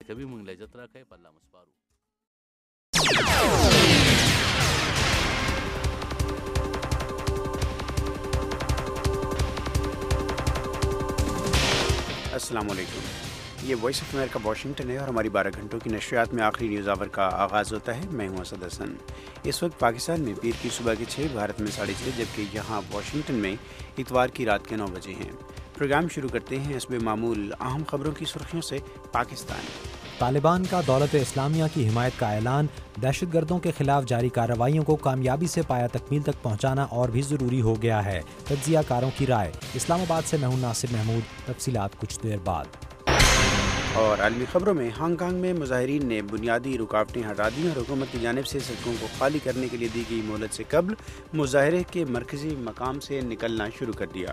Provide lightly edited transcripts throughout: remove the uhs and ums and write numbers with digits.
کبھی منگ لجت رکھے پلہ مسپارو. السلام علیکم. یہ وائس آف امریکہ واشنگٹن ہے اور ہماری 12 گھنٹوں کی نشریات میں آخری نیوز آور کا آغاز ہوتا ہے. میں ہوں اسد حسن. اس وقت پاکستان میں پیر کی صبح کے 6، بھارت میں 6:30، جبکہ یہاں واشنگٹن میں اتوار کی رات کے 9 بجے ہیں. پروگرام شروع کرتے ہیں حسب معمول اہم خبروں کی سرخیوں سے. پاکستان: طالبان کا دولت اسلامیہ کی حمایت کا اعلان. دہشت گردوں کے خلاف جاری کارروائیوں کو کامیابی سے پایہ تکمیل تک پہنچانا اور بھی ضروری ہو گیا ہے. تجزیہ کاروں کی رائے. اسلام آباد سے میں ہوں ناصر محمود. تفصیلات کچھ دیر بعد. اور عالمی خبروں میں ہانگ کانگ میں مظاہرین نے بنیادی رکاوٹیں ہٹا دیں اور حکومت کی جانب سے سڑکوں کو خالی کرنے کے لیے دی گئی مہلت سے قبل مظاہرے کے مرکزی مقام سے نکلنا شروع کر دیا.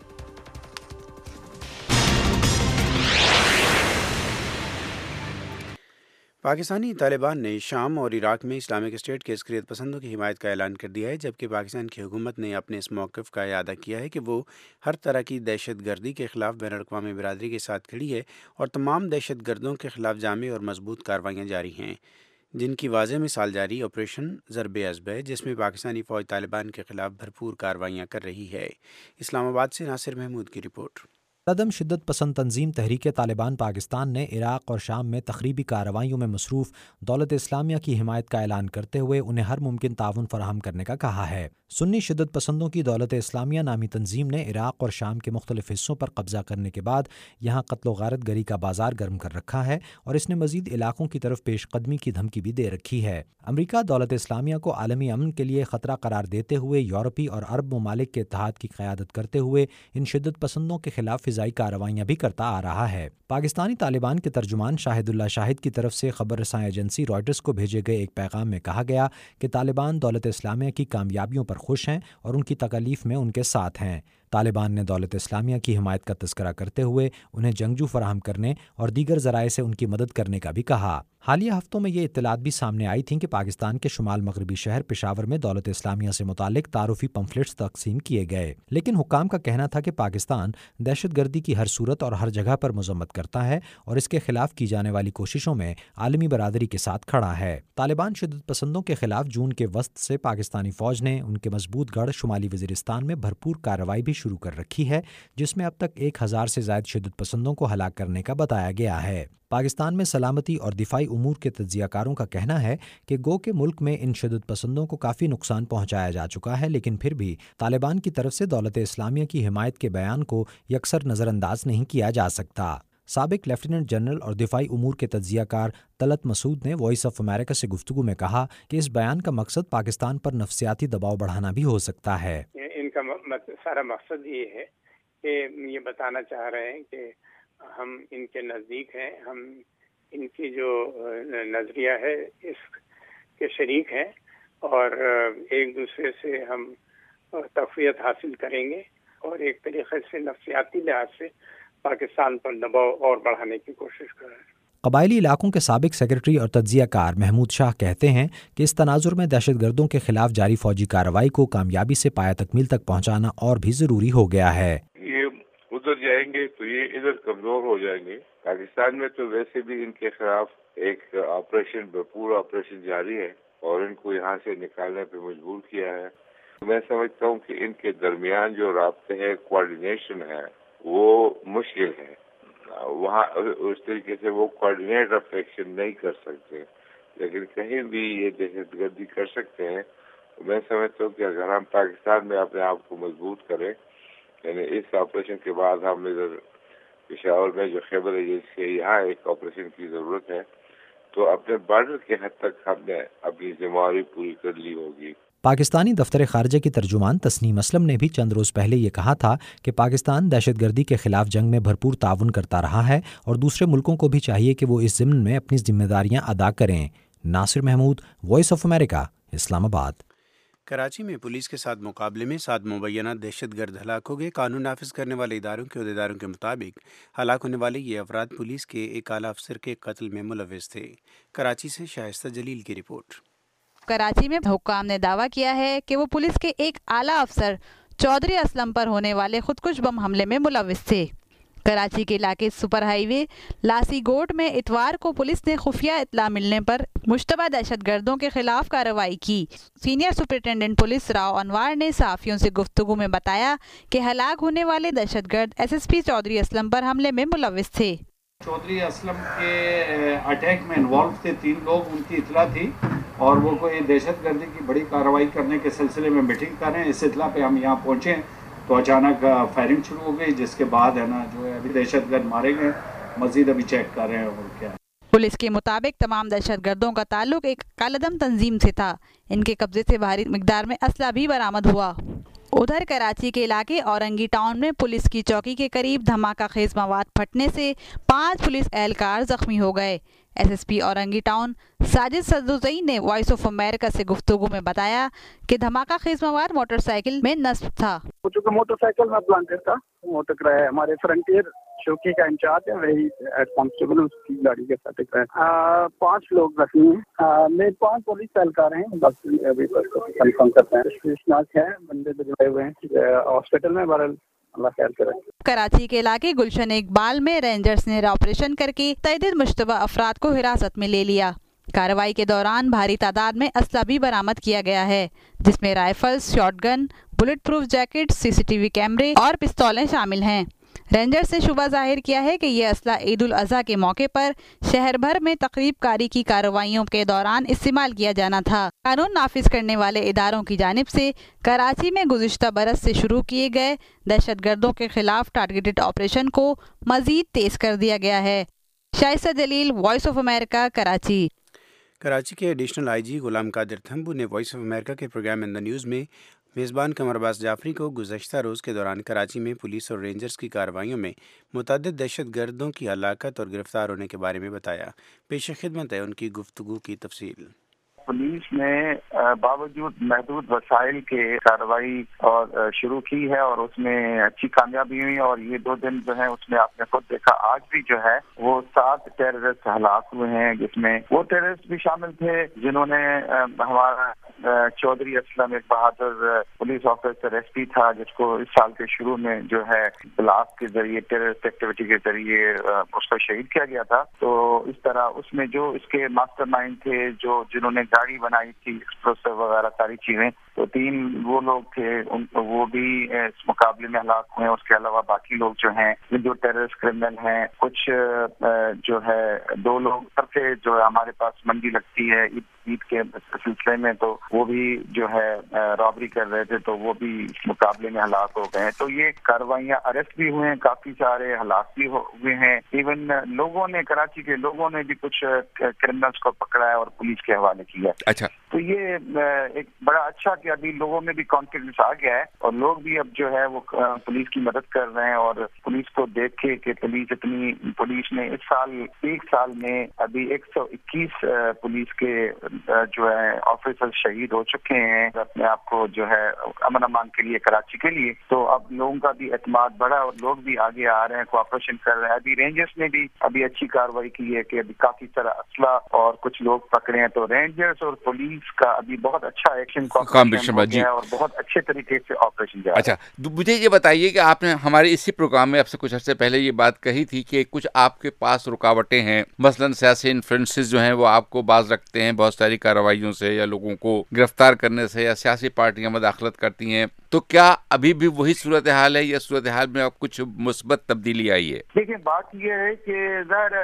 پاکستانی طالبان نے شام اور عراق میں اسلامک اسٹیٹ کے عسکریت پسندوں کی حمایت کا اعلان کر دیا ہے، جبکہ پاکستان کی حکومت نے اپنے اس موقف کا اعادہ کیا ہے کہ وہ ہر طرح کی دہشت گردی کے خلاف بین الاقوامی برادری کے ساتھ کھڑی ہے اور تمام دہشت گردوں کے خلاف جامع اور مضبوط کارروائیاں جاری ہیں، جن کی واضح مثال جاری آپریشن ضرب عضب ہے، جس میں پاکستانی فوج طالبان کے خلاف بھرپور کارروائیاں کر رہی ہے. اسلام آباد سے ناصر محمود کی رپورٹ. عدم شدت پسند تنظیم تحریک طالبان پاکستان نے عراق اور شام میں تخریبی کارروائیوں میں مصروف دولت اسلامیہ کی حمایت کا اعلان کرتے ہوئے انہیں ہر ممکن تعاون فراہم کرنے کا کہا ہے. سنی شدت پسندوں کی دولت اسلامیہ نامی تنظیم نے عراق اور شام کے مختلف حصوں پر قبضہ کرنے کے بعد یہاں قتل و غارت گری کا بازار گرم کر رکھا ہے اور اس نے مزید علاقوں کی طرف پیش قدمی کی دھمکی بھی دے رکھی ہے. امریکہ دولت اسلامیہ کو عالمی امن کے لیے خطرہ قرار دیتے ہوئے یورپی اور عرب ممالک کے اتحاد کی قیادت کرتے ہوئے ان شدت پسندوں کے خلاف فضائی کارروائیاں بھی کرتا آ رہا ہے. پاکستانی طالبان کے ترجمان شاہد اللہ شاہد کی طرف سے خبر رساں ایجنسی رائٹرز کو بھیجے گئے ایک پیغام میں کہا گیا کہ طالبان دولت اسلامیہ کی کامیابیوں پر خوش ہیں اور ان کی تکالیف میں ان کے ساتھ ہیں. طالبان نے دولت اسلامیہ کی حمایت کا تذکرہ کرتے ہوئے انہیں جنگجو فراہم کرنے اور دیگر ذرائع سے ان کی مدد کرنے کا بھی کہا. حالیہ ہفتوں میں یہ اطلاعات بھی سامنے آئی تھیں کہ پاکستان کے شمال مغربی شہر پشاور میں دولت اسلامیہ سے متعلق تعارفی پمفلٹس تقسیم کیے گئے، لیکن حکام کا کہنا تھا کہ پاکستان دہشت گردی کی ہر صورت اور ہر جگہ پر مذمت کرتا ہے اور اس کے خلاف کی جانے والی کوششوں میں عالمی برادری کے ساتھ کھڑا ہے. طالبان شدت پسندوں کے خلاف جون کے وسط سے پاکستانی فوج نے ان کے مضبوط گڑھ شمالی وزیرستان میں بھرپور کارروائی بھی شروع کر رکھی ہے، جس میں اب تک 1000 سے زائد شدت پسندوں کو ہلاک کرنے کا بتایا گیا ہے. پاکستان میں سلامتی اور دفاعی امور کے تجزیہ کاروں کا کہنا ہے کہ گو کہ ملک میں ان شدت پسندوں کو کافی نقصان پہنچایا جا چکا ہے، لیکن پھر بھی طالبان کی طرف سے دولت اسلامیہ کی حمایت کے بیان کو یکسر نظر انداز نہیں کیا جا سکتا. سابق لیفٹیننٹ جنرل اور دفاعی امور کے تجزیہ کار طلعت مسعود نے وائس آف امریکہ سے گفتگو میں کہا کہ اس بیان کا مقصد پاکستان پر نفسیاتی دباؤ بڑھانا بھی ہو سکتا ہے. ان کا سارا مقصد یہ ہے کہ یہ بتانا چاہ رہے ہیں کہ ہم ان کے نزدیک ہیں، ہم ان کی جو نظریہ ہے اس کے شریک ہیں اور ایک دوسرے سے ہم تقویت حاصل کریں گے اور ایک طریقے سے نفسیاتی لحاظ سے پاکستان پر دباؤ اور بڑھانے کی کوشش کر رہے ہیں. قبائلی علاقوں کے سابق سیکرٹری اور تجزیہ کار محمود شاہ کہتے ہیں کہ اس تناظر میں دہشت گردوں کے خلاف جاری فوجی کارروائی کو کامیابی سے پایہ تکمیل تک پہنچانا اور بھی ضروری ہو گیا ہے. یہ ادھر جائیں گے تو یہ ادھر کمزور ہو جائیں گے. پاکستان میں تو ویسے بھی ان کے خلاف ایک آپریشن پورا آپریشن جاری ہے اور ان کو یہاں سے نکالنے پہ مجبور کیا ہے. میں سمجھتا ہوں کہ ان کے درمیان جو رابطے ہے، کوارڈینیشن ہے، وہ مشکل ہے. وہاں اس طریقے سے وہ کوارڈینیٹ آف ایکشن نہیں کر سکتے، لیکن کہیں بھی یہ دہشت گردی کر سکتے ہیں. میں سمجھتا ہوں کہ اگر ہم پاکستان میں اپنے آپ کو مضبوط کریں، یعنی اس آپریشن کے بعد ہم ادھر پشاور میں جو خیبر ایجنسی ہے یہاں ایک آپریشن کی ضرورت ہے، تو اپنے بارڈر کے حد تک ہم نے اپنی ذمہ داری پوری کر لی ہوگی. پاکستانی دفتر خارجہ کی ترجمان تسنیم اسلم نے بھی چند روز پہلے یہ کہا تھا کہ پاکستان دہشت گردی کے خلاف جنگ میں بھرپور تعاون کرتا رہا ہے اور دوسرے ملکوں کو بھی چاہیے کہ وہ اس ضمن میں اپنی ذمہ داریاں ادا کریں. Nasir Mahmood, voice of America, Islamabad. Karachi میں پولیس کے ساتھ مقابلے میں 7 مبینہ دہشت گرد ہلاک ہو گئے. قانون نافذ کرنے والے اداروں کے عہدیداروں کے مطابق ہلاک ہونے والے یہ افراد پولیس کے ایک اعلیٰ افسر کے قتل میں ملوث تھے. کراچی سے شائستہ جلیل کی رپورٹ. کراچی میں حکام نے دعویٰ کیا ہے کہ وہ پولیس کے ایک اعلیٰ افسر چودھری اسلم پر ہونے والے خودکش بم حملے میں ملوث تھے. कराची के इलाके सुपर हाईवे लासीगोट में इतवार को पुलिस ने खुफिया इत्तला मिलने पर मुश्तबा दहशतगर्दों के खिलाफ कार्रवाई की। Senior superintendent police Rao Anwar ने सहाफियों से गुफ्तगू में बताया कि हलाक होने वाले दहशतगर्द एसएसपी चौधरी असलम पर हमले में मुलव्विस थे। चौधरी असलम के अटैक में इन्वॉल्व थे 3 लोग, उनकी इतला थी और वो कोई दहशतगर्दी की बड़ी कार्रवाई करने के सिलसिले में मीटिंग कर रहे हैं। इस इतला पे हम यहाँ पहुँचे तो अचानक फायरिंग शुरू हो गई, जिसके बाद है ना जो है अभी दहशतगर्द मारे गए, मजीद अभी चेक कर रहे हैं और क्या। पुलिस के मुताबिक तमाम दहशतगर्दों का ताल्लुक एक कालदम तंजीम से था। इनके कब्जे से भारी मिकदार में असला भी बरामद हुआ। उधर कराची के इलाके औरंगी टाउन में पुलिस की चौकी के करीब धमाका खेज मवाद फटने से 5 पुलिस एहलकार जख्मी हो गए। एसएसपी औरंगी टाउन साजिद सदुज़ई ने वॉइस ऑफ अमेरिका से गुफ्तगू में बताया कि धमाका खेज मवाद मोटरसाइकिल में नस्ब था। चूँकि मोटरसाइकिल में प्लांटेड था, मोटर कराया हमारे फ्रंटियर चौकी का इंचार्ज है, वही हेड कांस्टेबल उसकी गाड़ी के साथ कराया। 5 लोग जख्मी हैं, में 5 पुलिस एहलकार हैं, बाकी अभी कंफर्म करते हैं। है बंदे भिजवाए हुए हैं हॉस्पिटल में, बहरहाल अल्लाह ख्याल करे। कराची के इलाके गुलशन इकबाल में रेंजर्स ने ऑपरेशन करके तयदीद मुश्तबा अफराद को हिरासत में ले लिया। कार्रवाई के दौरान भारी तादाद में असला भी बरामद किया गया है, जिसमें rifles, shotgun, bullet proof jacket, CCTV कैमरे और पिस्तौलें शामिल हैं। रेंजर्स ने शुबा जाहिर किया है कि यह असला ईद उल अज़हा के मौके पर शहर भर में तकरीब कारी की कार्रवाइयों के दौरान इस्तेमाल किया जाना था। कानून नाफिज करने वाले इदारों की जानिब से कराची में गुज़िश्ता बरस से शुरू किए गए दहशतगर्दों के खिलाफ टारगेटेड ऑपरेशन को मजीद तेज कर दिया गया है। Shaista Jalil, voice of America, Karachi. Karachi के एडिशनल आईजी गुलाम कादिर थम्बू ने वॉइस ऑफ अमेरिका के प्रोग्राम इन द न्यूज़ में मेज़बान कमर अब्बास जाफरी को गुज़श्ता रोज़ के दौरान कराची में पुलिस और रेंजर्स की कार्रवाइयों में मुतअद्दिद दहशतगर्दों की हलाकत और गिरफ्तार होने के बारे में बताया। पेश खिदमत है उनकी गुफ्तगू की तफसील। पुलिस ने बावजूद महदूद वसाइल के कार्रवाई और शुरू की है और उसमें अच्छी कामयाबी हुई और ये 2 दिन जो है उसमें आपने खुद देखा, आज भी जो है वो 7 टेररिस्ट हलाक हुए हैं, जिसमें वो टेररिस्ट भी शामिल थे जिन्होंने हमारा चौधरी असलम एक बहादुर पुलिस ऑफिसर एसपी था, जिसको इस साल के शुरू में जो है ब्लास्ट के जरिए टेररिस्ट एक्टिविटी के जरिए उसको शहीद किया गया था। तो इस तरह उसमें जो इसके मास्टरमाइंड थे, जो जिन्होंने गाड़ी बनाई थी, एक्सप्लोसिव वगैरह सारी चीजें, तो 3 वो लोग थे, वो भी इस मुकाबले में हलाक हुए। उसके अलावा बाकी लोग जो हैं जो टेररिस्ट क्रिमिनल हैं, कुछ जो है 2 लोग थे जो हमारे पास मंडी लगती है ईद के सिलसिले में, तो वो भी जो है रॉबरी कर रहे थे, तो वो भी इस मुकाबले में हलाक हो गए हैं। तो ये कार्रवाइयाँ, अरेस्ट भी हुए हैं, काफी सारे हलाक भी हुए हैं। इवन लोगों ने, कराची के लोगों ने भी कुछ क्रिमिनल्स को पकड़ा है और पुलिस के हवाले किया। अच्छा, तो ये एक बड़ा अच्छा कि अभी लोगों में भी कॉन्फिडेंस आ गया है और लोग भी अब जो है वो पुलिस की मदद कर रहे हैं और पुलिस को देख के कि पुलिस ने इस साल 1 साल में अभी 121 पुलिस के जो है ऑफिसर शहीद हो चुके हैं अपने आप को जो है अमन अमान के लिए, कराची के लिए। तो अब लोगों का भी एतमाद बढ़ा और लोग भी आगे आ रहे हैं, कोऑपरेशन कर रहे हैं। अभी रेंजर्स ने भी अभी अच्छी कार्रवाई की है कि अभी काफी सारा असला और कुछ लोग पकड़े हैं। तो रेंजर्स और पुलिस का अभी बहुत अच्छा एक्शन कॉम्बिनेशन हो गया है और बहुत अच्छे तरीके से ऑपरेशन जा रहा है। अच्छा, मुझे ये बताइए कि आपने हमारे इसी प्रोग्राम में आपसे कुछ अर्से पहले ये बात कही थी कि कुछ आपके पास रुकावटें हैं, मसलन सियासी इन्फ्लुएंसेस जो हैं वो आपको बाज रखते हैं बहुत सारी कार्रवाइयों से या लोगों को गिरफ्तार करने से, या सियासी पार्टियां मदाखलत करती हैं। तो क्या अभी भी वही सूरत हाल है या सूरत हाल में अब कुछ मुस्बत तब्दीली आई है? देखिए, बात यह है कि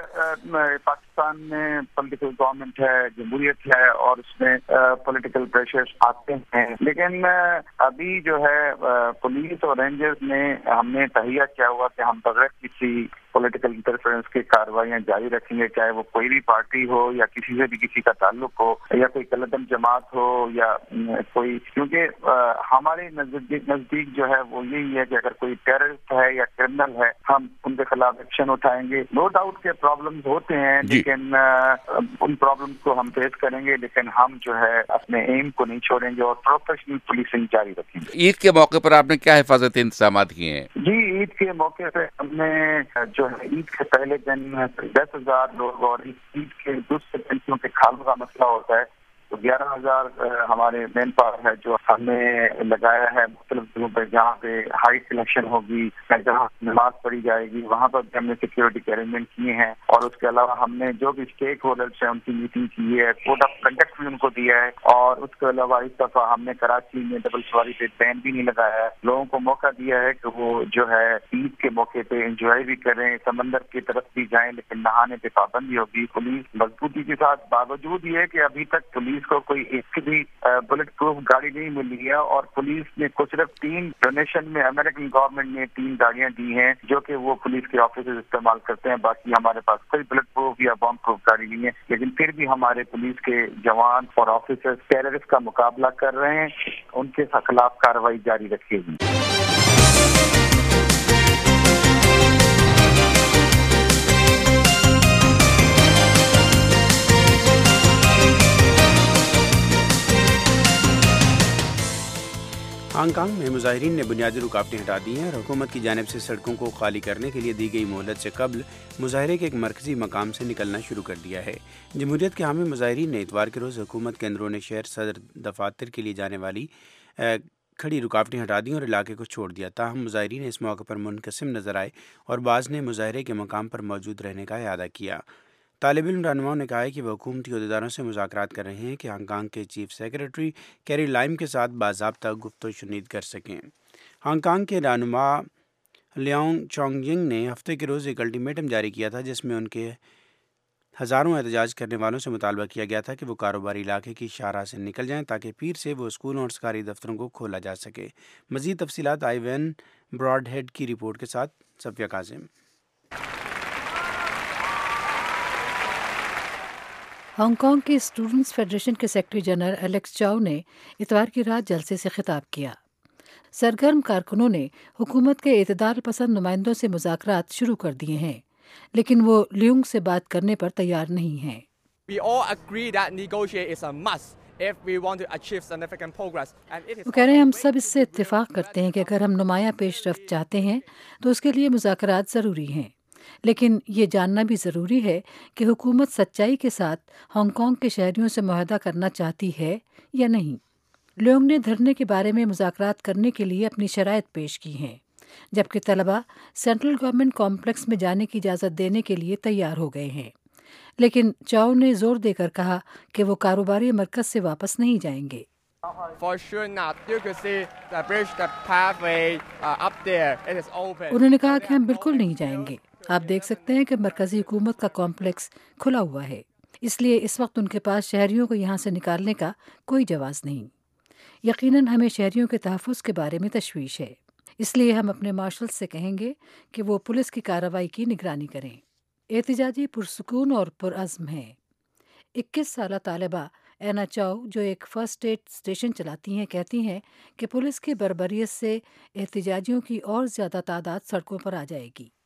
पाकिस्तान में पॉलिटिकल गवर्नमेंट है, जमहूरियत है और उसमें पॉलिटिकल प्रेशर्स आते हैं, लेकिन अभी जो है पुलिस और रेंजर्स ने हमने तहिया किया हुआ कि हम बगैर किसी पॉलिटिकल इंटरफेरेंस की कार्रवाइयां जारी रखेंगे, चाहे वो कोई भी पार्टी हो या किसी से भी किसी का ताल्लुक हो या कोई कलदम जमात हो या कोई, क्योंकि हमारे नजदीक जो है वो यही है कि अगर कोई टेररिस्ट है या क्रिमिनल है, हम उनके खिलाफ एक्शन उठाएंगे। नो डाउट के प्रॉब्लम्स होते हैं, लेकिन उन प्रॉब्लम्स को हम फेस करेंगे, लेकिन हम जो है अपने एम को नहीं छोड़ेंगे और प्रोफेशनल पुलिसिंग जारी रखेंगे। ईद के मौके पर आपने क्या हिफाजती इंतजाम किए हैं? जी, ईद के मौके पे हमने जो है ईद के पहले दिन 10,000 लोग और ईद के दूसरे दिन क्योंकि खालों का मसला होता है, تو 11,000 ہمارے مین پاور ہے جو ہم نے لگایا ہے مختلف جگہوں پہ، جہاں پہ ہائی سلیکشن ہوگی، جہاں نماز پڑھی جائے گی، وہاں پر بھی ہم نے سیکیورٹی کے ارینجمنٹ کیے ہیں. اور اس کے علاوہ ہم نے جو بھی اسٹیک ہولڈرس ہیں ان کی میٹنگ کی ہے، کوڈ آف کنڈکٹ بھی ان کو دیا ہے. اور اس کے علاوہ اس دفعہ ہم نے کراچی میں ڈبل سواری پہ بین بھی نہیں لگایا ہے. لوگوں کو موقع دیا ہے کہ وہ جو ہے عید کے موقع پہ انجوائے بھی کریں، سمندر کی طرف بھی جائیں، لیکن نہانے پہ پابندی ہوگی. پولیس مضبوطی کے ساتھ، باوجود یہ کہ ابھی تک پولیس کو کوئی ایک بھی بلٹ پروف گاڑی نہیں ملی ہے، اور پولیس نے کو صرف 3 ڈونیشن میں امریکن گورنمنٹ نے 3 گاڑیاں دی ہیں جو کہ وہ پولیس کے آفیسر استعمال کرتے ہیں. باقی ہمارے پاس کوئی بلٹ پروف یا بم پروف گاڑی نہیں ہے. لیکن پھر بھی ہمارے پولیس کے جوان اور آفیسر ٹیررسٹ کا مقابلہ کر رہے ہیں، ان کے خلاف کارروائی جاری رکھے گی. ہانگ کانگ میں مظاہرین نے بنیادی رکاوٹیں ہٹا دی ہیں اور حکومت کی جانب سے سڑکوں کو خالی کرنے کے لیے دی گئی مہلت سے قبل مظاہرے کے ایک مرکزی مقام سے نکلنا شروع کر دیا ہے. جمہوریت کے حامی مظاہرین نے اتوار کے روز حکومت کے اندرون شہر صدر دفاتر کے لیے جانے والی کھڑی رکاوٹیں ہٹا دیں اور علاقے کو چھوڑ دیا. تاہم مظاہرین اس موقع پر منقسم نظر آئے اور بعض نے مظاہرے کے مقام پر موجود رہنے کا اعادہ کیا. طالب علم رہنماؤں نے کہا ہے کہ وہ حکومتی عہدیداروں سے مذاکرات کر رہے ہیں کہ ہانگ کانگ کے چیف سیکریٹری کیری لائم کے ساتھ باضابطہ گفت و شنید کر سکیں. ہانگ کانگ کے رہنما لیانگ چونگ ینگ نے ہفتے کے روز ایک الٹیمیٹم جاری کیا تھا جس میں ان کے ہزاروں احتجاج کرنے والوں سے مطالبہ کیا گیا تھا کہ وہ کاروباری علاقے کی شاہراہ سے نکل جائیں تاکہ پیر سے وہ اسکولوں اور سرکاری دفتروں کو کھولا جا سکے. مزید تفصیلات آئی وین براڈ ہیڈ کی رپورٹ کے ساتھ صفیہ کاظم. ہانگ کانگ کے اسٹوڈنٹس فیڈریشن کے سیکرٹری جنرل الیکس چاؤ نے اتوار کی رات جلسے سے خطاب کیا. سرگرم کارکنوں نے حکومت کے اعتدال پسند نمائندوں سے مذاکرات شروع کر دیے ہیں، لیکن وہ لیونگ سے بات کرنے پر تیار نہیں ہیں. وہ کہہ رہے ہیں ہم سب اس سے اتفاق کرتے ہیں کہ اگر ہم نمایاں پیش رفت چاہتے ہیں تو اس کے لیے مذاکرات ضروری ہیں، لیکن یہ جاننا بھی ضروری ہے کہ حکومت سچائی کے ساتھ ہانگ کانگ کے شہریوں سے معاہدہ کرنا چاہتی ہے یا نہیں. لیونگ نے دھرنے کے بارے میں مذاکرات کرنے کے لیے اپنی شرائط پیش کی ہیں، جبکہ طلباء سینٹرل گورنمنٹ کمپلیکس میں جانے کی اجازت دینے کے لیے تیار ہو گئے ہیں. لیکن چاؤ نے زور دے کر کہا کہ وہ کاروباری مرکز سے واپس نہیں جائیں گے. انہوں نے کہا کہ ہم بالکل نہیں جائیں گے. آپ دیکھ سکتے ہیں کہ مرکزی حکومت کا کمپلیکس کھلا ہوا ہے، اس لیے اس وقت ان کے پاس شہریوں کو یہاں سے نکالنے کا کوئی جواز نہیں. یقیناً ہمیں شہریوں کے تحفظ کے بارے میں تشویش ہے، اس لیے ہم اپنے مارشل سے کہیں گے کہ وہ پولیس کی کارروائی کی نگرانی کریں. احتجاجی پرسکون اور پرعزم ہیں. 21 سالہ طالبہ اینا چاؤ جو ایک فرسٹ ایڈ اسٹیشن چلاتی ہیں کہتی ہیں کہ پولیس کی بربریت سے احتجاجیوں کی اور زیادہ تعداد سڑکوں پر آ جائے گی.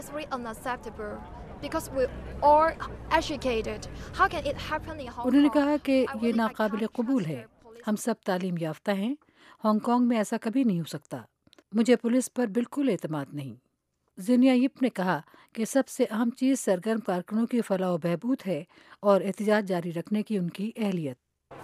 انہوں نے کہا کہ یہ ناقابل قبول ہے. ہم سب تعلیم یافتہ ہیں، ہانگ کانگ میں ایسا کبھی نہیں ہو سکتا. مجھے پولیس پر بالکل اعتماد نہیں. زینیا یپ نے کہا کہ سب سے اہم چیز سرگرم کارکنوں کی فلاح و بہبود ہے اور احتجاج جاری رکھنے کی ان کی اہلیت.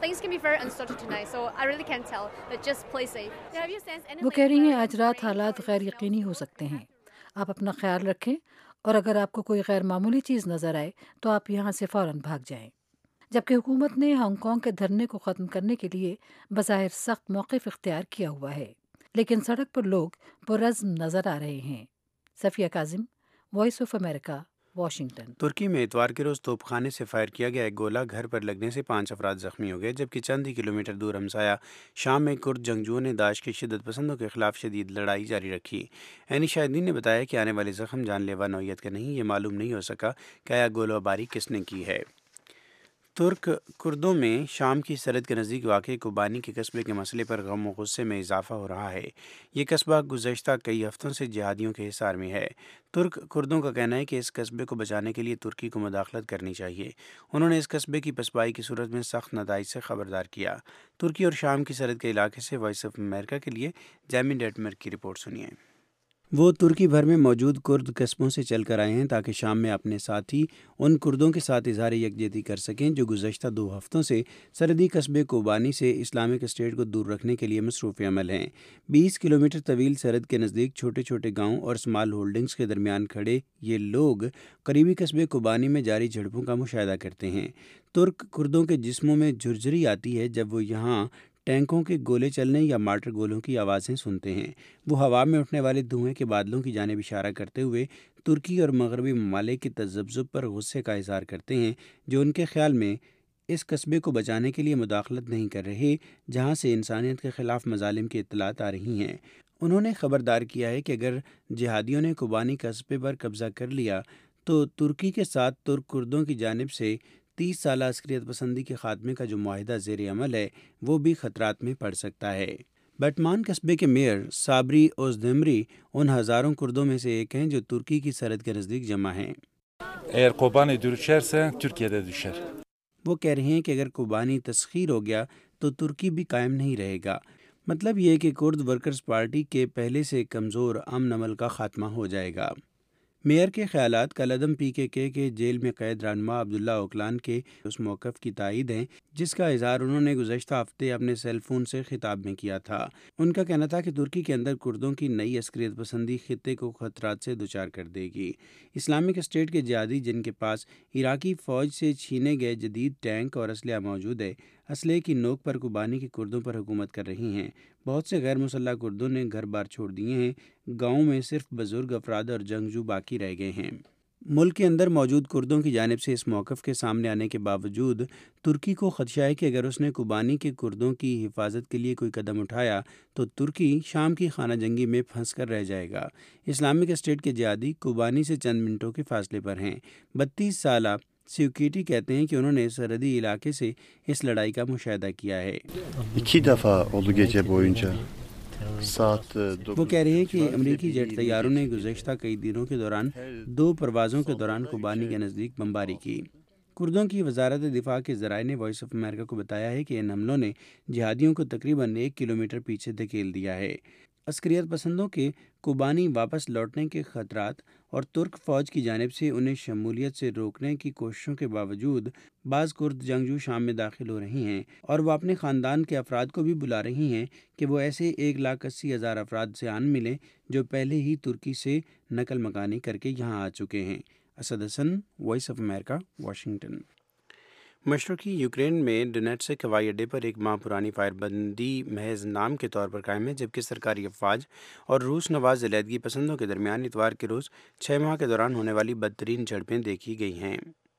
وہ کہہ رہی ہیں آج رات حالات غیر یقینی ہو سکتے ہیں. آپ اپنا خیال رکھیں اور اگر آپ کو کوئی غیر معمولی چیز نظر آئے تو آپ یہاں سے فوراً بھاگ جائیں. جبکہ حکومت نے ہانگ کانگ کے دھرنے کو ختم کرنے کے لیے بظاہر سخت موقف اختیار کیا ہوا ہے، لیکن سڑک پر لوگ پرعزم نظر آ رہے ہیں. Safia Kazim, voice of America, Washington. ترکی میں اتوار کے روز توپ خانے سے فائر کیا گیا ایک گولہ گھر پر لگنے سے 5 افراد زخمی ہو گئے، جبکہ چند ہی کلومیٹر دور ہمسایہ شام میں کرد جنگجوؤں نے داعش کے شدت پسندوں کے خلاف شدید لڑائی جاری رکھی. عینی شاہدین نے بتایا کہ آنے والے زخم جان لیوا نوعیت کے نہیں. یہ معلوم نہیں ہو سکا کہ آیا گولہ باری کس نے کی ہے. ترک کردوں میں شام کی سرحد کے نزدیک واقع کوبانی کے قصبے کے مسئلے پر غم و غصے میں اضافہ ہو رہا ہے. یہ قصبہ گزشتہ کئی ہفتوں سے جہادیوں کے حصار میں ہے. ترک کردوں کا کہنا ہے کہ اس قصبے کو بچانے کے لیے ترکی کو مداخلت کرنی چاہیے. انہوں نے اس قصبے کی پسپائی کی صورت میں سخت نتائج سے خبردار کیا. ترکی اور شام کی سرحد کے علاقے سے وائس آف امریکہ کے لیے جیمی ڈیٹمر کی رپورٹ سنیے. وہ ترکی بھر میں موجود کرد قصبوں سے چل کر آئے ہیں تاکہ شام میں اپنے ساتھی ان کردوں کے ساتھ اظہار یکجہتی کر سکیں جو گزشتہ 2 ہفتوں سے سرحدی قصبے کوبانی سے اسلامک اسٹیٹ کو دور رکھنے کے لیے مصروف عمل ہیں۔ 20 کلومیٹر طویل سرحد کے نزدیک چھوٹے چھوٹے گاؤں اور اسمال ہولڈنگز کے درمیان کھڑے یہ لوگ قریبی قصبے کوبانی میں جاری جھڑپوں کا مشاہدہ کرتے ہیں۔ ترک کردوں کے جسموں میں جھرجھری آتی ہے جب وہ یہاں ٹینکوں کے گولے چلنے یا مارٹر گولوں کی آوازیں سنتے ہیں۔ وہ ہوا میں اٹھنے والے دھوئیں کے بادلوں کی جانب اشارہ کرتے ہوئے ترکی اور مغربی ممالک کے تذبذب پر غصے کا اظہار کرتے ہیں جو ان کے خیال میں اس قصبے کو بچانے کے لیے مداخلت نہیں کر رہے جہاں سے انسانیت کے خلاف مظالم کی اطلاعات آ رہی ہیں۔ انہوں نے خبردار کیا ہے کہ اگر جہادیوں نے کوبانی قصبے پر قبضہ کر لیا تو ترکی کے ساتھ ترک کردوں کی جانب سے 30 سالہ عسکریت پسندی کے خاتمے کا جو معاہدہ زیر عمل ہے وہ بھی خطرات میں پڑ سکتا ہے۔ بٹمان قصبے کے میئر صابری اوزدمری ان ہزاروں کردوں میں سے ایک ہیں جو ترکی کی سرحد کے نزدیک جمع ہیں۔ وہ کہہ رہے ہیں کہ اگر کوبانی تسخیر ہو گیا تو ترکی بھی قائم نہیں رہے گا۔ مطلب یہ کہ کرد ورکرز پارٹی کے پہلے سے کمزور امن عمل کا خاتمہ ہو جائے گا۔ میئر کے خیالات کالعدم PKK کے جیل میں قید رہنما عبداللہ اوکلان کے اس موقف کی تائید ہیں جس کا اظہار انہوں نے گزشتہ ہفتے اپنے سیل فون سے خطاب میں کیا تھا۔ ان کا کہنا تھا کہ ترکی کے اندر کردوں کی نئی عسکریت پسندی خطے کو خطرات سے دوچار کر دے گی۔ اسلامک اسٹیٹ کے جہادی جن کے پاس عراقی فوج سے چھینے گئے جدید ٹینک اور اسلحہ موجود ہے، اسلحے کی نوک پر کوبانی کے کردوں پر حکومت کر رہی ہیں۔ بہت سے غیر مسلح کردوں نے گھر بار چھوڑ دیے ہیں۔ گاؤں میں صرف بزرگ افراد اور جنگجو باقی رہ گئے ہیں۔ ملک کے اندر موجود کردوں کی جانب سے اس موقف کے سامنے آنے کے باوجود ترکی کو خدشہ ہے کہ اگر اس نے کوبانی کے کردوں کی حفاظت کے لیے کوئی قدم اٹھایا تو ترکی شام کی خانہ جنگی میں پھنس کر رہ جائے گا۔ اسلامک اسٹیٹ کے جہادی کوبانی سے چند منٹوں کے فاصلے پر ہیں۔ 32 سالہ سیوکیٹی کہتے ہیں کہ انہوں نے سرحدی علاقے سے اس لڑائی کا مشاہدہ کیا ہے۔ وہ کہہ رہے ہیں کہ امریکی جیٹ طیاروں نے گزشتہ کئی دنوں کے دوران 2 پروازوں کے دوران کوبانی کے نزدیک بمباری کی۔ کردوں کی وزارت دفاع کے ذرائع نے وائس آف امریکہ کو بتایا ہے کہ ان حملوں نے جہادیوں کو تقریباً 1 کلومیٹر پیچھے دھکیل دیا ہے۔ عسکریت پسندوں کے کوبانی واپس لوٹنے کے خطرات اور ترک فوج کی جانب سے انہیں شمولیت سے روکنے کی کوششوں کے باوجود بعض کرد جنگجو شام میں داخل ہو رہی ہیں اور وہ اپنے خاندان کے افراد کو بھی بلا رہی ہیں کہ وہ ایسے 1,80,000 افراد سے آن ملیں جو پہلے ہی ترکی سے نقل مکانی کر کے یہاں آ چکے ہیں۔ Asad Hasan, voice of America, Washington. مشرقی یوکرین میں ڈونیٹسک ہوائی اڈے پر 1 ماہ پرانی فائر بندی محض نام کے طور پر قائم ہے جبکہ سرکاری افواج اور روس نواز علیحدگی پسندوں کے درمیان اتوار کے روز 6 ماہ کے دوران ہونے والی بدترین جھڑپیں دیکھی گئی ہیں۔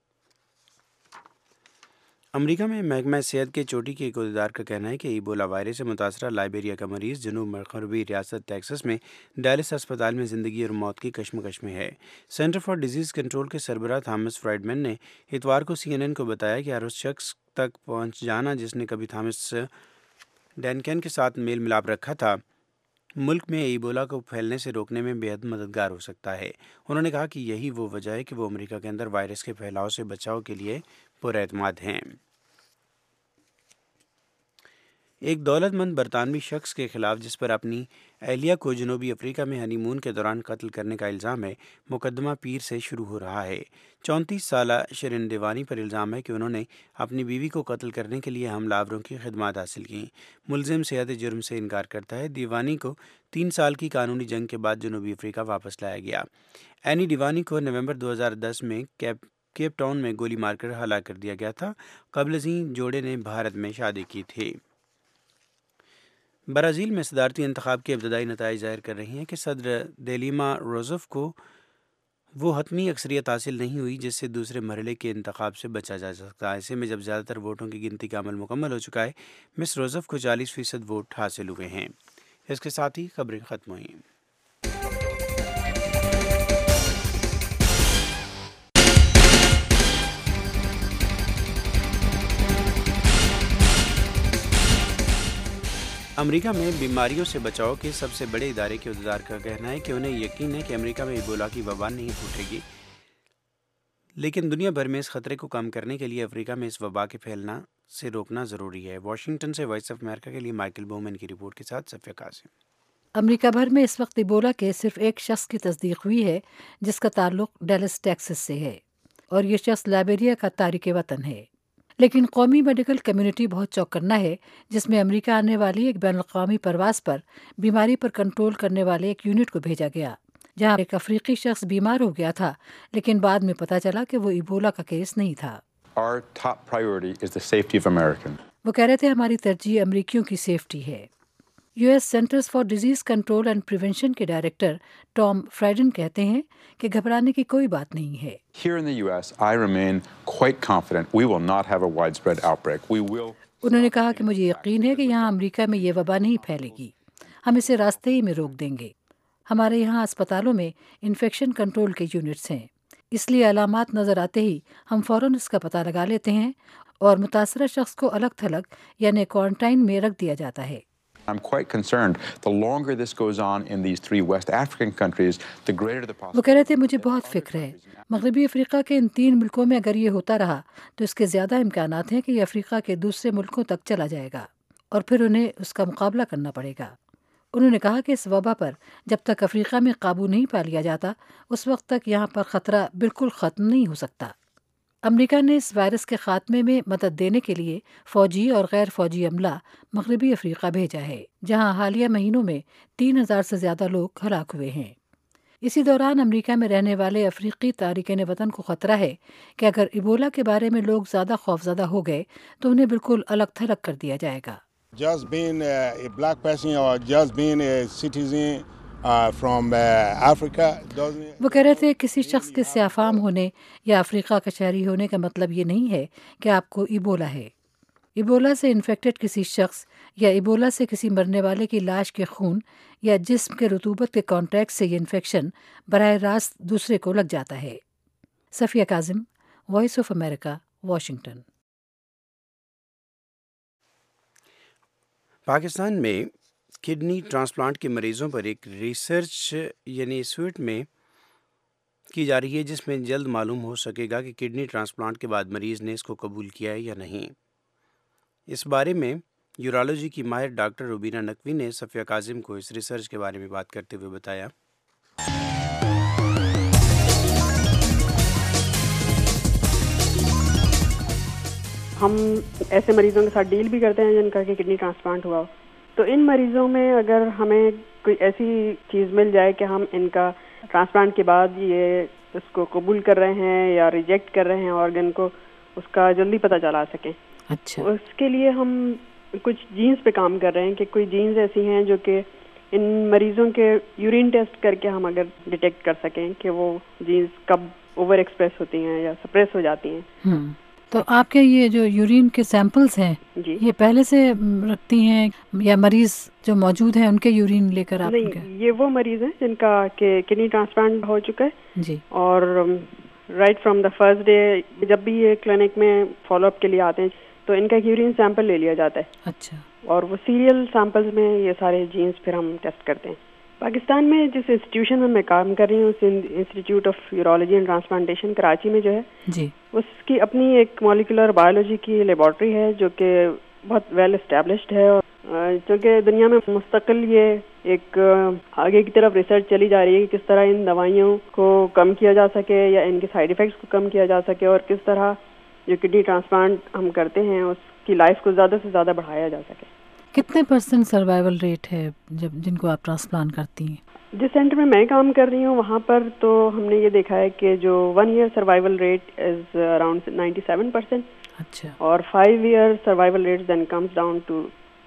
امریکہ میں محکمہ صحت کے چوٹی کے ایک عہدیدار کا کہنا ہے کہ ایبولا وائرس سے متاثرہ لائبیریا کا مریض جنوب مغربی ریاست ٹیکساس میں ڈیلس اسپتال میں زندگی اور موت کی کشمکش میں ہے۔ سینٹر فار ڈیزیز کنٹرول کے سربراہ تھامس فرائیڈمین نے اتوار کو CNN کو بتایا کہ ہر اس شخص تک پہنچ جانا جس نے کبھی تھامس ڈینکن کے ساتھ میل ملاپ رکھا تھا ملک میں ایبولا کو پھیلنے سے روکنے میں بے حد مددگار ہو سکتا ہے۔ انہوں نے کہا کہ یہی وہ وجہ ہے کہ وہ امریکہ کے اندر وائرس کے پھیلاؤ سے بچاؤ کے لیے پراعتماد ہیں۔ ایک دولت مند برطانوی شخص کے خلاف جس پر اپنی اہلیہ کو جنوبی افریقہ میں ہنی مون کے دوران قتل کرنے کا الزام ہے، مقدمہ پیر سے شروع ہو رہا ہے۔ 34 سالہ شرین دیوانی پر الزام ہے کہ انہوں نے اپنی بیوی کو قتل کرنے کے لیے حملہ آوروں کی خدمات حاصل کیں۔ ملزم صحت جرم سے انکار کرتا ہے۔ دیوانی کو 3 سال کی قانونی جنگ کے بعد جنوبی افریقہ واپس لایا گیا۔ اینی دیوانی کو نومبر 2010 میں کیپ ٹاؤن میں گولی مار کر ہلاک کر دیا گیا تھا۔ قبل ازیں جوڑے نے بھارت میں شادی کی تھی۔ برازیل میں صدارتی انتخاب کے ابتدائی نتائج ظاہر کر رہی ہیں کہ صدر دیلیما روزف کو وہ حتمی اکثریت حاصل نہیں ہوئی جس سے دوسرے مرحلے کے انتخاب سے بچا جا سکتا ہے۔ ایسے میں جب زیادہ تر ووٹوں کی گنتی کا عمل مکمل ہو چکا ہے، مس روزف کو 40% ووٹ حاصل ہوئے ہیں۔ اس کے ساتھ ہی خبریں ختم ہوئیں۔ امریکہ میں بیماریوں سے بچاؤ کے سب سے بڑے ادارے کے عہدیدار کا کہنا ہے کہ انہیں یقین ہے کہ امریکہ میں ایبولا کی وبا نہیں پھوٹے گی، لیکن دنیا بھر میں اس خطرے کو کم کرنے کے لیے افریقہ میں اس وبا کے پھیلنا سے روکنا ضروری ہے۔ واشنگٹن سے وائس آف امریکہ کے لیے مائیکل بومن کی رپورٹ کے ساتھ صفیہ قاسم۔ امریکہ بھر میں اس وقت ایبولا کے صرف ایک شخص کی تصدیق ہوئی ہے جس کا تعلق ڈیلس ٹیکسس سے ہے، اور یہ شخص لائبیریا کا تارک وطن ہے۔ لیکن قومی میڈیکل کمیونٹی بہت چوکنا ہے، جس میں امریکہ آنے والی ایک بین الاقوامی پرواز پر بیماری پر کنٹرول کرنے والے ایک یونٹ کو بھیجا گیا، جہاں ایک افریقی شخص بیمار ہو گیا تھا، لیکن بعد میں پتہ چلا کہ وہ ایبولا کا کیس نہیں تھا۔ Our top priority is the safety of Americans. وہ کہہ رہے تھے ہماری ترجیح امریکیوں کی سیفٹی ہے۔ U S centres for disease control and prevention کے ڈائریکٹر ٹام فرائیڈن کہتے ہیں کہ گھبرانے کی کوئی بات نہیں ہے۔ Here in the US, I remain quite confident we will not have a widespread outbreak. انہوں نے کہا کہ مجھے یقین ہے کہ یہاں امریکہ میں یہ وبا نہیں پھیلے گی، ہم اسے راستے ہی میں روک دیں گے۔ ہمارے یہاں اسپتالوں میں انفیکشن کنٹرول کے یونٹس ہیں، اس لیے علامات نظر آتے ہی ہم فوراً اس کا پتہ لگا لیتے ہیں اور متاثرہ شخص کو الگ تھلگ یعنی کوارنٹائن میں رکھ دیا جاتا ہے۔ I'm quite concerned. The longer this goes on in these 3 West African countries, the greater the possibility. وہ کہہ رہے تھے مجھے بہت فکر ہے، مغربی افریقہ کے ان 3 ملکوں میں اگر یہ ہوتا رہا تو اس کے زیادہ امکانات ہیں کہ یہ افریقہ کے دوسرے ملکوں تک چلا جائے گا اور پھر انہیں اس کا مقابلہ کرنا پڑے گا۔ انہوں نے کہا کہ اس وبا پر جب تک افریقہ میں قابو نہیں پا لیا جاتا اس وقت تک یہاں پر خطرہ بالکل ختم نہیں ہو سکتا۔ امریکہ نے اس وائرس کے خاتمے میں مدد دینے کے لیے فوجی اور غیر فوجی عملہ مغربی افریقہ بھیجا ہے، جہاں حالیہ مہینوں میں 3000 سے زیادہ لوگ ہلاک ہوئے ہیں۔ اسی دوران امریکہ میں رہنے والے افریقی تارکین وطن کو خطرہ ہے کہ اگر ایبولا کے بارے میں لوگ زیادہ خوفزدہ ہو گئے تو انہیں بالکل الگ تھلگ کر دیا جائے گا۔ Just being a black person or just being a citizen from Africa doesn't. وہ کہہ رہے تھے کسی شخص کے سیاہ فام ہونے یا افریقہ کا شہری ہونے کا مطلب یہ نہیں ہے کہ آپ کو ایبولا ہے۔ ایبولا سے انفیکٹڈ کسی شخص یا ایبولا سے کسی مرنے والے کی لاش کے خون یا جسم کے رطوبت کے کانٹیکٹ سے یہ انفیکشن براہ راست دوسرے کو لگ جاتا ہے۔ Safia Kazim, voice of America, Washington. Pakistan میں کڈنی ٹرانسپلانٹ کے مریضوں پر ایک ریسرچ یعنی سویٹ میں کی جا رہی ہے، جس میں جلد معلوم ہو سکے گا کہ کڈنی ٹرانسپلانٹ کے بعد مریض نے اس کو قبول کیا ہے یا نہیں۔ اس بارے میں یورالوجی کی ماہر ڈاکٹر روبینہ نقوی نے صفیہ کاظم کو اس ریسرچ کے بارے میں بات کرتے ہوئے بتایا۔ ہم ایسے مریضوں کے ساتھ ڈیل بھی کرتے ہیں جن کا کہ کڈنی ٹرانسپلانٹ ہوا، تو ان مریضوں میں اگر ہمیں کوئی ایسی چیز مل جائے کہ ہم ان کا ٹرانسپلانٹ کے بعد یہ اس کو قبول کر رہے ہیں یا ریجیکٹ کر رہے ہیں آرگن کو، اس کا جلدی پتہ چلا سکیں۔ اچھا، اس کے لیے ہم کچھ جینز پہ کام کر رہے ہیں کہ کوئی جینز ایسی ہیں جو کہ ان مریضوں کے یورین ٹیسٹ کر کے ہم اگر ڈیٹیکٹ کر سکیں کہ وہ جینز کب اوور ایکسپریس ہوتی ہیں یا سپریس ہو جاتی ہیں۔ تو آپ کے یہ جو یورین کے سیمپلز ہیں جی، یہ پہلے سے رکھتی ہیں یا مریض جو موجود ہیں ان کے یورین لے کر آپ؟ نہیں، یہ وہ مریض ہیں جن کا کہ کڈنی ٹرانسپلانٹ ہو چکا ہے جی، اور right from the first day جب بھی یہ کلینک میں فالو اپ کے لیے آتے ہیں تو ان کا یورین سیمپل لے لیا جاتا ہے۔ اچھا، اور وہ سیریل سیمپلز میں یہ سارے جینز پھر ہم ٹیسٹ کرتے ہیں۔ پاکستان میں جس انسٹیٹیوشن میں میں کام کر رہی ہوں، اس institute of urology and transplantation Karachi میں جو ہے جی، اس کی اپنی ایک مالیکولر بایولوجی کی لیبارٹری ہے جو کہ بہت ویل اسٹیبلشڈ ہے، اور چونکہ دنیا میں مستقل یہ ایک آگے کی طرف ریسرچ چلی جا رہی ہے کہ کس طرح ان دوائیوں کو کم کیا جا سکے یا ان کے سائیڈ ایفیکٹس کو کم کیا جا سکے، اور کس طرح جو کڈنی ٹرانسپلانٹ ہم کرتے ہیں اس کی لائف کو زیادہ سے زیادہ بڑھایا جا سکے۔ کتنے % سروائیول ریٹ ہے جن کو آپ ٹرانسپلانٹ کرتی ہیں؟ جس سینٹر میں میں کام کر رہی ہوں وہاں پر تو ہم نے یہ دیکھا ہے کہ جو 1 year survival rate is around 97%۔ اچھا، اور 5 year survival rate then comes down to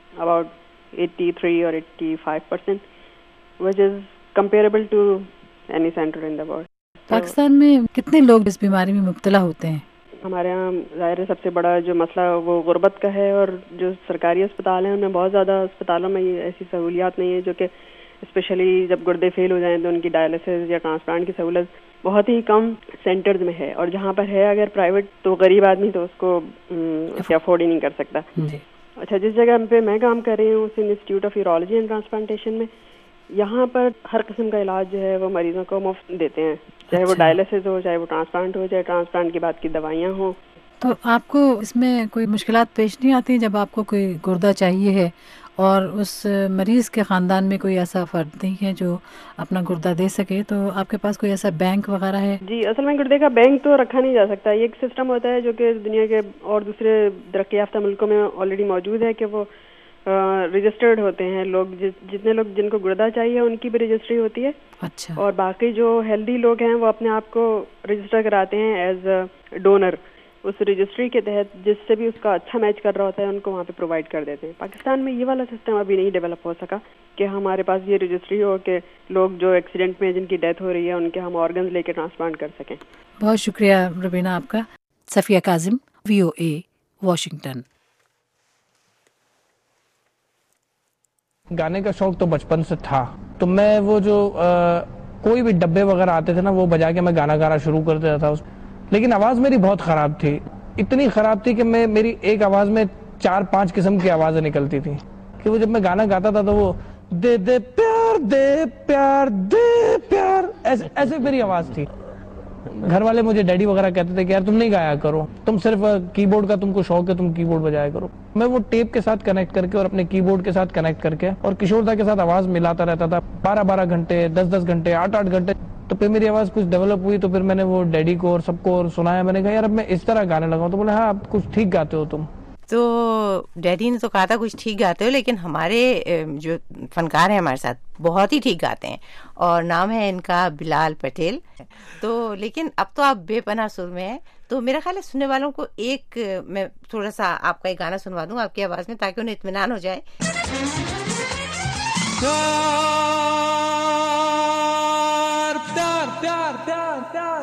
about 83 اور 85%، which is comparable to any center in the world۔ Pakistan میں کتنے لوگ اس بیماری میں مبتلا ہوتے ہیں؟ ہمارے یہاں ظاہر ہے سب سے بڑا جو مسئلہ وہ غربت کا ہے، اور جو سرکاری اسپتال ہیں ان میں بہت زیادہ اسپتالوں میں یہ ایسی سہولیات نہیں ہے جو کہ اسپیشلی جب گردے فیل ہو جائیں تو ان کی ڈائلسس یا ٹرانسپلانٹ کی سہولت بہت ہی کم سینٹرز میں ہے، اور جہاں پر ہے اگر پرائیویٹ تو غریب آدمی تو اس کو افورڈ ہی نہیں کر سکتا۔ اچھا، جس جگہ پہ میں کام کر رہی ہوں اس institute of urology and transplantation میں، یہاں پر ہر قسم کا علاج جو ہے وہ مریضوں کو مفت دیتے ہیں، چاہے وہ ڈائلسس ہو، چاہے وہ ٹرانسپلانٹ ہو، چاہے ٹرانسپلانٹ کے بعد کی دوائیاں ہوں۔ تو آپ کو اس میں کوئی مشکلات پیش نہیں آتی جب آپ کو کوئی گردہ چاہیے ہے اور اس مریض کے خاندان میں کوئی ایسا فرد نہیں ہے جو اپنا گردہ دے سکے، تو آپ کے پاس کوئی ایسا بینک وغیرہ ہے؟ جی اصل میں گردے کا بینک تو رکھا نہیں جا سکتا. یہ ایک سسٹم ہوتا ہے جو کہ دنیا کے اور دوسرے ترقی یافتہ ملکوں میں آلریڈی موجود ہے کہ وہ رجسٹرڈ ہوتے ہیں لوگ، جتنے لوگ جن کو گردہ چاہیے ان کی بھی رجسٹری ہوتی ہے. اچھا. اور باقی جو ہیلدی لوگ ہیں وہ اپنے آپ کو رجسٹر کراتے ہیں ایز اے ڈونر. اس رجسٹری کے تحت جس سے بھی اس کا اچھا میچ کر رہا ہوتا ہے ان کو وہاں پہ پرووائڈ کر دیتے ہیں. پاکستان میں یہ والا سسٹم ابھی نہیں ڈیولپ ہو سکا کہ ہمارے پاس یہ رجسٹری ہو کہ لوگ جو ایکسیڈنٹ میں جن کی ڈیتھ ہو رہی ہے ان کے ہم آرگنز لے کے ٹرانسپلانٹ کر سکیں. بہت شکریہ ربینہ آپ کا. Safia Kazim, VOA Washington. گانے کا شوق تو بچپن سے تھا، تو میں وہ جو کوئی بھی ڈبے وغیرہ آتے تھے نا وہ بجا کے میں گانا گانا شروع کر دیتا تھا. لیکن آواز میری بہت خراب تھی، اتنی خراب تھی کہ میری ایک آواز میں 4-5 قسم کی آوازیں نکلتی تھی کہ وہ جب میں گانا گاتا تھا تو وہ دے دے پیار دے پیار دے پیار ایسے میری آواز تھی. گھر والے مجھے ڈیڈی وغیرہ کہتے تھے کہ یار تم نہیں گایا کرو، تم صرف کی بورڈ کا تم کو شوق ہے، تم کی بورڈ بجایا کرو. میں وہ ٹیپ کے ساتھ کنیکٹ کر کے اور اپنے کی بورڈ کے ساتھ کنیکٹ کر کے اور کشور دا کے ساتھ آواز ملاتا رہتا تھا 12 گھنٹے، 10 گھنٹے، 8 گھنٹے. تو پھر میری آواز کچھ ڈیولپ ہوئی تو پھر میں نے وہ ڈیڈی کو اور سب کو سنایا. میں نے کہا یار اب میں اس طرح گانے لگاؤں. تو بولے ہاں اب کچھ ٹھیک گاتے ہو تم. تو ڈیڈی نے تو کہا تھا کچھ ٹھیک گاتے ہو، لیکن ہمارے جو فنکار ہیں ہمارے ساتھ بہت ہی ٹھیک گاتے ہیں اور نام ہے ان کا بلال پٹیل. تو لیکن اب تو آپ بے پناہ سر میں ہیں. تو میرا خیال ہے سننے والوں کو ایک میں تھوڑا سا آپ کا ایک گانا سنوا دوں آپ کی آواز میں تاکہ انہیں اطمینان ہو جائے. پیار پیار پیار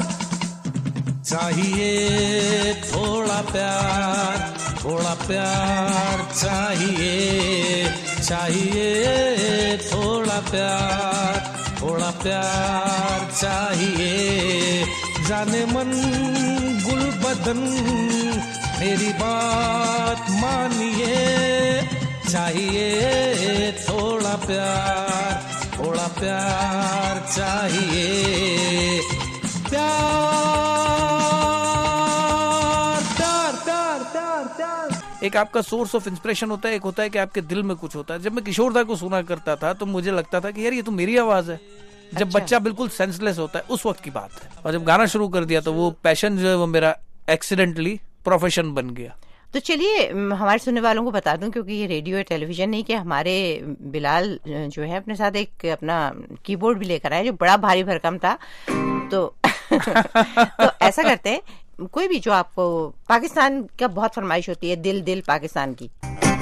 چاہیے تھوڑا پیار، تھوڑا پیار چاہیے، چاہیے تھوڑا پیار، تھوڑا پیار چاہیے. جانے من گل بدن میری بات مانیے، چاہیے تھوڑا پیار، تھوڑا پیار چاہیے. پیار پیار پیار پیار پیار. ایک آپ کا سورس آف انسپریشن ہوتا ہے، ایک ہوتا ہے کہ آپ کے دل میں کچھ ہوتا ہے. جب میں کشور دا کو سنا کرتا تھا تو مجھے لگتا تھا کہ یار یہ تو میری آواز ہے. جب بچہ بالکل سینس لیس ہوتا ہے اس وقت کی بات ہے. اور جب گانا شروع کر دیا تو وہ پیشن جو ہے وہ میرا ایکسیڈنٹلی پروفیشن بن گیا. تو چلیے ہمارے سننے والوں کو بتا دوں کیونکہ یہ ریڈیو ہے ٹیلی ویژن نہیں، کہ ہمارے بلال جو ہے اپنے ساتھ ایک اپنا کی بورڈ بھی لے کر آئے جو بڑا بھاری بھرکم تھا. تو ایسا کرتے ہیں کوئی بھی جو آپ کو پاکستان کا بہت فرمائش ہوتی ہے، دل دل پاکستان کی.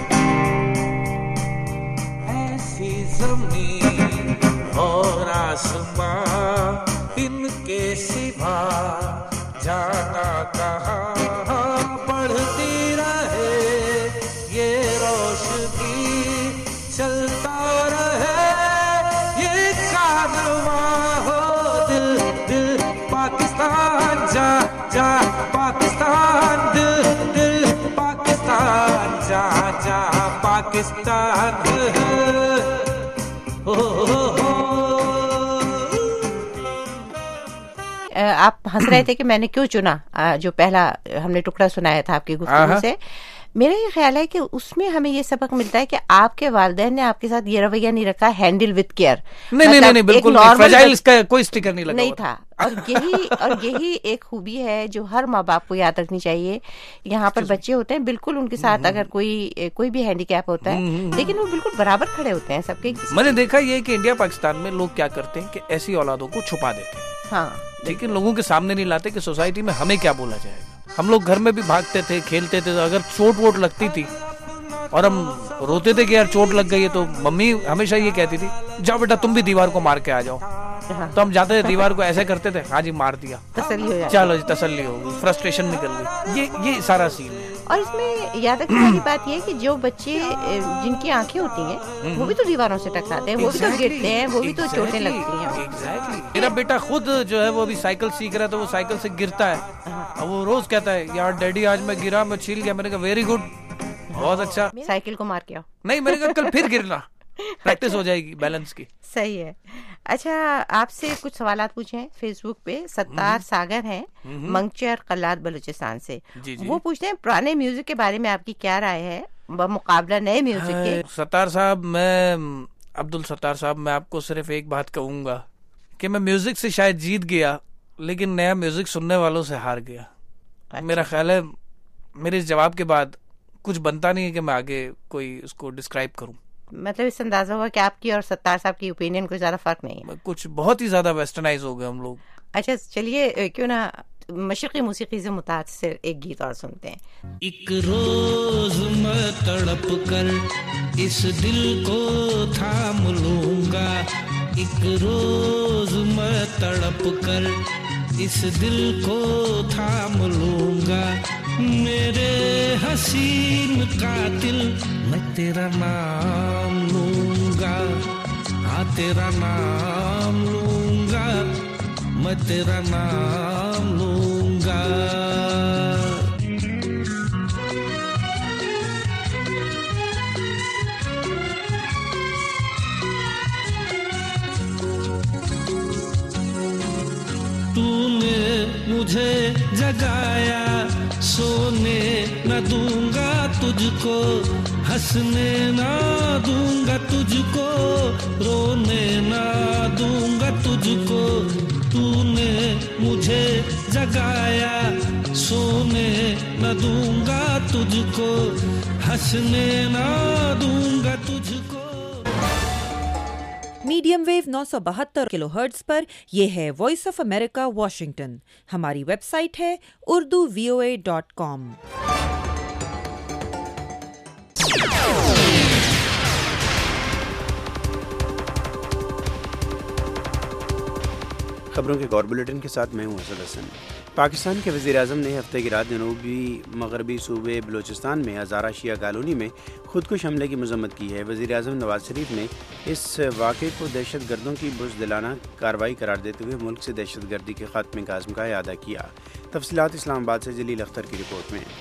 ایسی زمین اور آسمان ان کے سوا جانا کہاں، بڑھتی رہے یہ روشنی، چلتا رہے یہ کارواں ہو. دل دل پاکستان جا جا پاکستان، دل دل پاکستان جا جا پاکستان. آپ ہنس رہے تھے کہ میں نے کیوں چنا جو پہلا ہم نے ٹکڑا سنایا تھا آپ کی گفتگو سے. میرا یہ خیال ہے کہ اس میں ہمیں یہ سبق ملتا ہے کہ آپ کے والدین نے آپ کے ساتھ یہ رویہ نہیں رکھا ہینڈل وتھ کیئر. نہیں بالکل اس کا کوئی اسٹیکر نہیں تھا. اور یہی ایک خوبی ہے جو ہر ماں باپ کو یاد رکھنی چاہیے. یہاں پر بچے ہوتے ہیں بالکل ان کے ساتھ اگر کوئی بھی ہینڈی کیپ ہوتا ہے لیکن وہ بالکل برابر کھڑے ہوتے ہیں سب کے. میں نے دیکھا یہ کہ انڈیا پاکستان میں لوگ کیا کرتے ہیں کہ ایسی اولادوں کو چھپا دیتے ہیں. ہاں لیکن لوگوں کے سامنے نہیں لاتے کہ سوسائٹی میں ہمیں کیا بولا جائے گا. ہم لوگ گھر میں بھی بھاگتے تھے، کھیلتے تھے. اگر چوٹ ووٹ لگتی تھی اور ہم روتے تھے کہ یار چوٹ لگ گئی ہے تو ممی ہمیشہ یہ کہتی تھی جاؤ بیٹا تم بھی دیوار کو مار کے آ جاؤ. تو ہم جاتے تھے دیوار کو ایسے کرتے تھے، ہاں جی مار دیا، چلو جی تسلی ہو گئی، فرسٹریشن نکل گئی. یہ سارا سین ہے. اور اس میں یاد رکھنے والی بات یہ ہے کہ جو بچے جن کی آنکھیں ہوتی ہیں وہ بھی تو دیواروں سے ٹکراتے ہیں، وہ بھی تو گرتے ہیں، وہ بھی تو چوٹیں لگتی ہیں. میرا بیٹا خود جو ہے وہ ابھی سائیکل سیکھ رہا ہے تو وہ سائیکل سے گرتا ہے. وہ روز کہتا ہے یار ڈیڈی آج میں گرا، میں چھیل گیا. میں نے کہا ویری گڈ، بہت اچھا. سائیکل کو مار کے آؤ. نہیں میں نے کہا کل پھر گرنا، پریکٹس ہو جائے گی بیلنس کی. صحیح ہے. اچھا آپ سے کچھ سوالات پوچھیں فیس بک پہ. ستار ساگر ہیں منگچر قلات بلوچستان سے. وہ پوچھتے ہیں پرانے میوزک کے بارے میں آپ کی کیا رائے ہے؟ بمقابلہ نئے میوزک کے؟ ستار صاحب، میں عبدل ستار صاحب، میں آپ کو صرف ایک بات کہوں گا کہ میں میوزک سے شاید جیت گیا لیکن نیا میوزک سننے والوں سے ہار گیا. میرا خیال ہے میرے اس جواب کے بعد کچھ بنتا نہیں ہے کہ میں آگے کوئی اس کو ڈسکرائب کروں. مطلب اس اندازہ ہوا کہ آپ کی اور ستار صاحب کی اوپینین کوئی زیادہ فرق نہیں ہے. کچھ بہت ہی زیادہ ویسٹرنائز ہو گئے ہم لوگ. اچھا چلیے کیوں نہ مشرقی موسیقی سے متاثر ایک گیت اور سنتے ہیں. ایک روز میں تڑپ کر اس دل کو تھام لوں گا، ایک روز میں تڑپ کر اس دل کو تھام لوں گا، میرے حسین قاتل میں تیرا نام لوں گا، ہاں تیرا نام لوں گا، میں تیرا نام لوں گا. تو نے مجھے جگایا، سونے نہ دوں گا تجھ کو، ہنسنے نہ دوں گا تجھ کو، رونے نہ دوں گا تجھ کو. تو نے مجھے جگایا، سونے نہ دوں گا تجھ کو، ہنسنے نہ دوں گا تجھ کو. میڈیم ویو 972 کلو ہرٹز پر یہ ہے وائس آف امریکہ واشنگٹن. ہماری ویب سائٹ ہے urduvoa.com. خبروں کے غور بلیٹن کے ساتھ میں ہوں اسد حسن. پاکستان کے وزیر اعظم نے ہفتے کی رات جنوبی مغربی صوبے بلوچستان میں ہزارہ شیعہ کالونی میں خودکش حملے کی مذمت کی ہے. وزیر اعظم نواز شریف نے اس واقعے کو دہشت گردوں کی بزدلانہ کارروائی قرار دیتے ہوئے ملک سے دہشت گردی کے خاتمے کا عزم کا اعادہ کیا. تفصیلات اسلام آباد سے جلیل اختر کی رپورٹ میں.